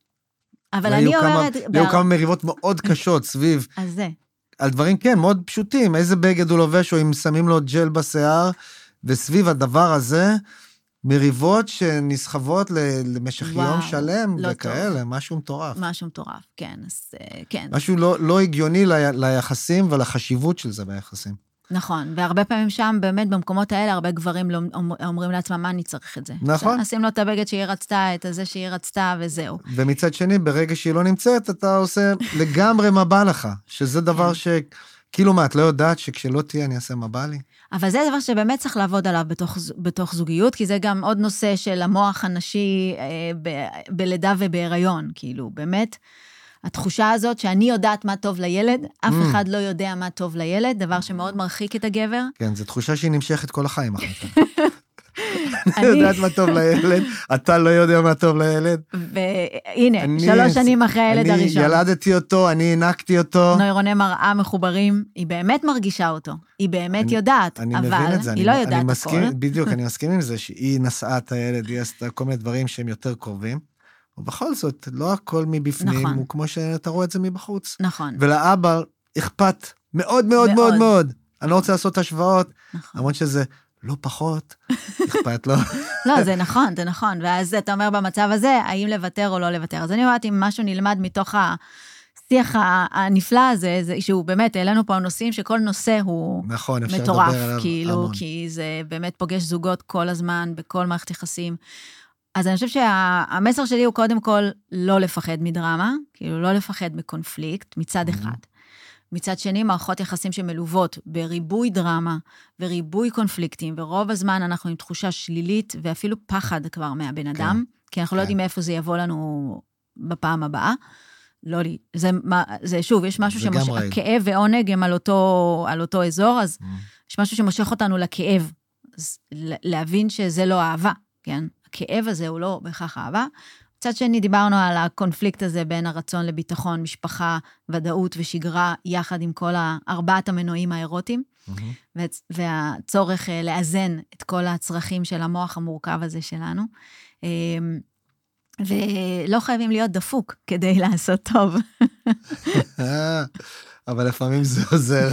Speaker 1: אבל אני אומרת...
Speaker 2: היו כמה מריבות מאוד קשות סביב.
Speaker 1: אז זה.
Speaker 2: על דברים, כן, מאוד פשוטים. איזה בגד הוא לובש, או אם שמים לו ג'ל בשיער, וסביב הדבר הזה, מריבות שנסחבות למשך יום שלם, וכאלה, משהו מטורף.
Speaker 1: משהו מטורף, כן. כן.
Speaker 2: משהו לא הגיוני ליחסים ולחשיבות של זה ביחסים.
Speaker 1: נכון, והרבה פעמים שם, באמת במקומות האלה, הרבה גברים אומרים לעצמם, מה אני צריך את זה?
Speaker 2: נכון.
Speaker 1: נשים לו את הבגד שהיא רצתה, את הזה שהיא רצתה, וזהו.
Speaker 2: ומצד שני, ברגע שהיא לא נמצאת, אתה עושה לגמרי מה בא לך, שזה דבר כאילו מה, את לא יודעת שכשלא תהיה אני אעשה מה בא לי?
Speaker 1: אבל זה דבר שבאמת צריך לעבוד עליו בתוך זוגיות, כי זה גם עוד נושא של המוח הנשי בלידה ובהיריון, כאילו, באמת, התחושה הזאת שאני יודעת מה טוב לילד, אף אחד לא יודע מה טוב לילד, דבר שמאוד מרחיק את הגבר.
Speaker 2: כן, זו תחושה שהיא נמשכת כל החיים אחר כך. אני יודעת מה טוב לילד, אתה לא יודע מה טוב לילד.
Speaker 1: והנה, 3 שנים אחרי הילד הראשון.
Speaker 2: אני ילדתי אותו, אני הענקתי אותו.
Speaker 1: נוירוני מראה מחוברים, היא באמת מרגישה אותו. היא באמת יודעת, אבל היא לא יודעת הכל.
Speaker 2: בדיוק, אני מסכים עם זה, שהיא נשאה את הילד, היא עשתה כל מיני דברים שהם יותר קרובים. ובכל זאת, לא הכל מבפנים, נכון. הוא כמו שאתה רואה את זה מבחוץ.
Speaker 1: נכון.
Speaker 2: ולאבא אכפת מאוד מאוד מאוד מאוד. אני לא רוצה לעשות השוואות, נכון. למרות שזה לא פחות, אכפת לו.
Speaker 1: לא, זה נכון, זה נכון. ואז אתה אומר במצב הזה, האם לוותר או לא לוותר. אז אני אומרת, אם משהו נלמד מתוך השיח הנפלא הזה, זה שהוא באמת, אלינו פה נושאים שכל נושא הוא
Speaker 2: נכון,
Speaker 1: מטורף, כאילו, כי זה באמת פוגש זוגות כל הזמן, בכל מערכת יחסים. אז אני חושב שהמסר שלי הוא קודם כל לא לפחד מדרמה, כאילו לא לפחד מקונפליקט מצד אחד. מצד שני, מערכות יחסים שמלוות בריבוי דרמה וריבוי קונפליקטים, ורוב הזמן אנחנו עם תחושה שלילית ואפילו פחד כבר מהבן אדם, כי אנחנו לא יודעים מאיפה זה יבוא לנו בפעם הבאה. לא לי, זה שוב, יש משהו שהכאב ועונג הם על אותו אזור, אז יש משהו שמושך אותנו לכאב, אז להבין שזה לא אהבה, כן? הכאב הזה הוא לא בהכרח אהבה. מצד שני, דיברנו על הקונפליקט הזה בין הרצון לביטחון, משפחה, ודאות ושגרה, יחד עם כל 4 המנועים האירוטיים, והצורך לאזן את כל הצרכים של המוח המורכב הזה שלנו. ולא חייבים להיות דפוק כדי לעשות טוב.
Speaker 2: אבל לפעמים זה עוזר.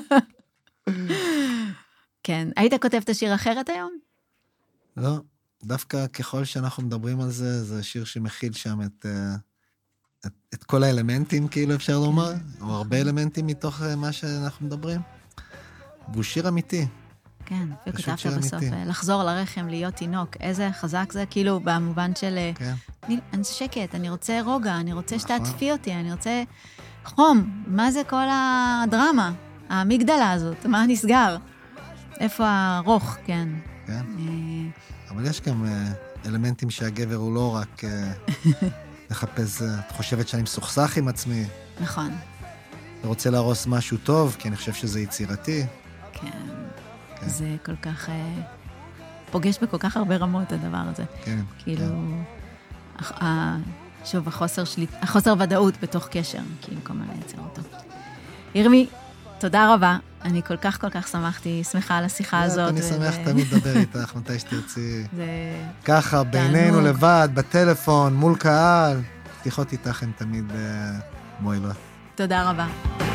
Speaker 2: כן.
Speaker 1: היית כותב את השיר אחרת היום?
Speaker 2: לא. דווקא ככל שאנחנו מדברים על זה, זה שיר שמכיל שם את כל האלמנטים, כאילו אפשר לומר, או הרבה אלמנטים מתוך מה שאנחנו מדברים. והוא שיר אמיתי.
Speaker 1: כן, וכתבת בסוף, לחזור לרחם, להיות תינוק, איזה חזק זה, כאילו במובן של, אני שקט, אני רוצה רוגע, אני רוצה שתעטפי אותי, אני רוצה חום, מה זה כל הדרמה, המגדלה הזאת, מה נסגר? איפה הרוך, כן.
Speaker 2: כן. אבל יש גם אלמנטים שהגבר הוא לא רק לחפש, את חושבת שאני מסוכסך עם עצמי.
Speaker 1: נכון.
Speaker 2: אני רוצה להרוס משהו טוב, כי אני חושב שזה יצירתי.
Speaker 1: כן. זה כל כך, פוגש בכל כך הרבה רמות הדבר הזה.
Speaker 2: כן.
Speaker 1: כאילו, שוב, החוסר ודאות בתוך קשר, כאילו, כל מה לייצר אותו. ירמי, תודה רבה. אני כל כך שמחתי, שמחה על השיחה הזאת.
Speaker 2: אני שמח תמיד לדבר איתך, מתי שתרצי.
Speaker 1: זה...
Speaker 2: ככה, בינינו לבד, בטלפון, מול קהל, פתיחות איתך הן תמיד מועילות.
Speaker 1: תודה רבה.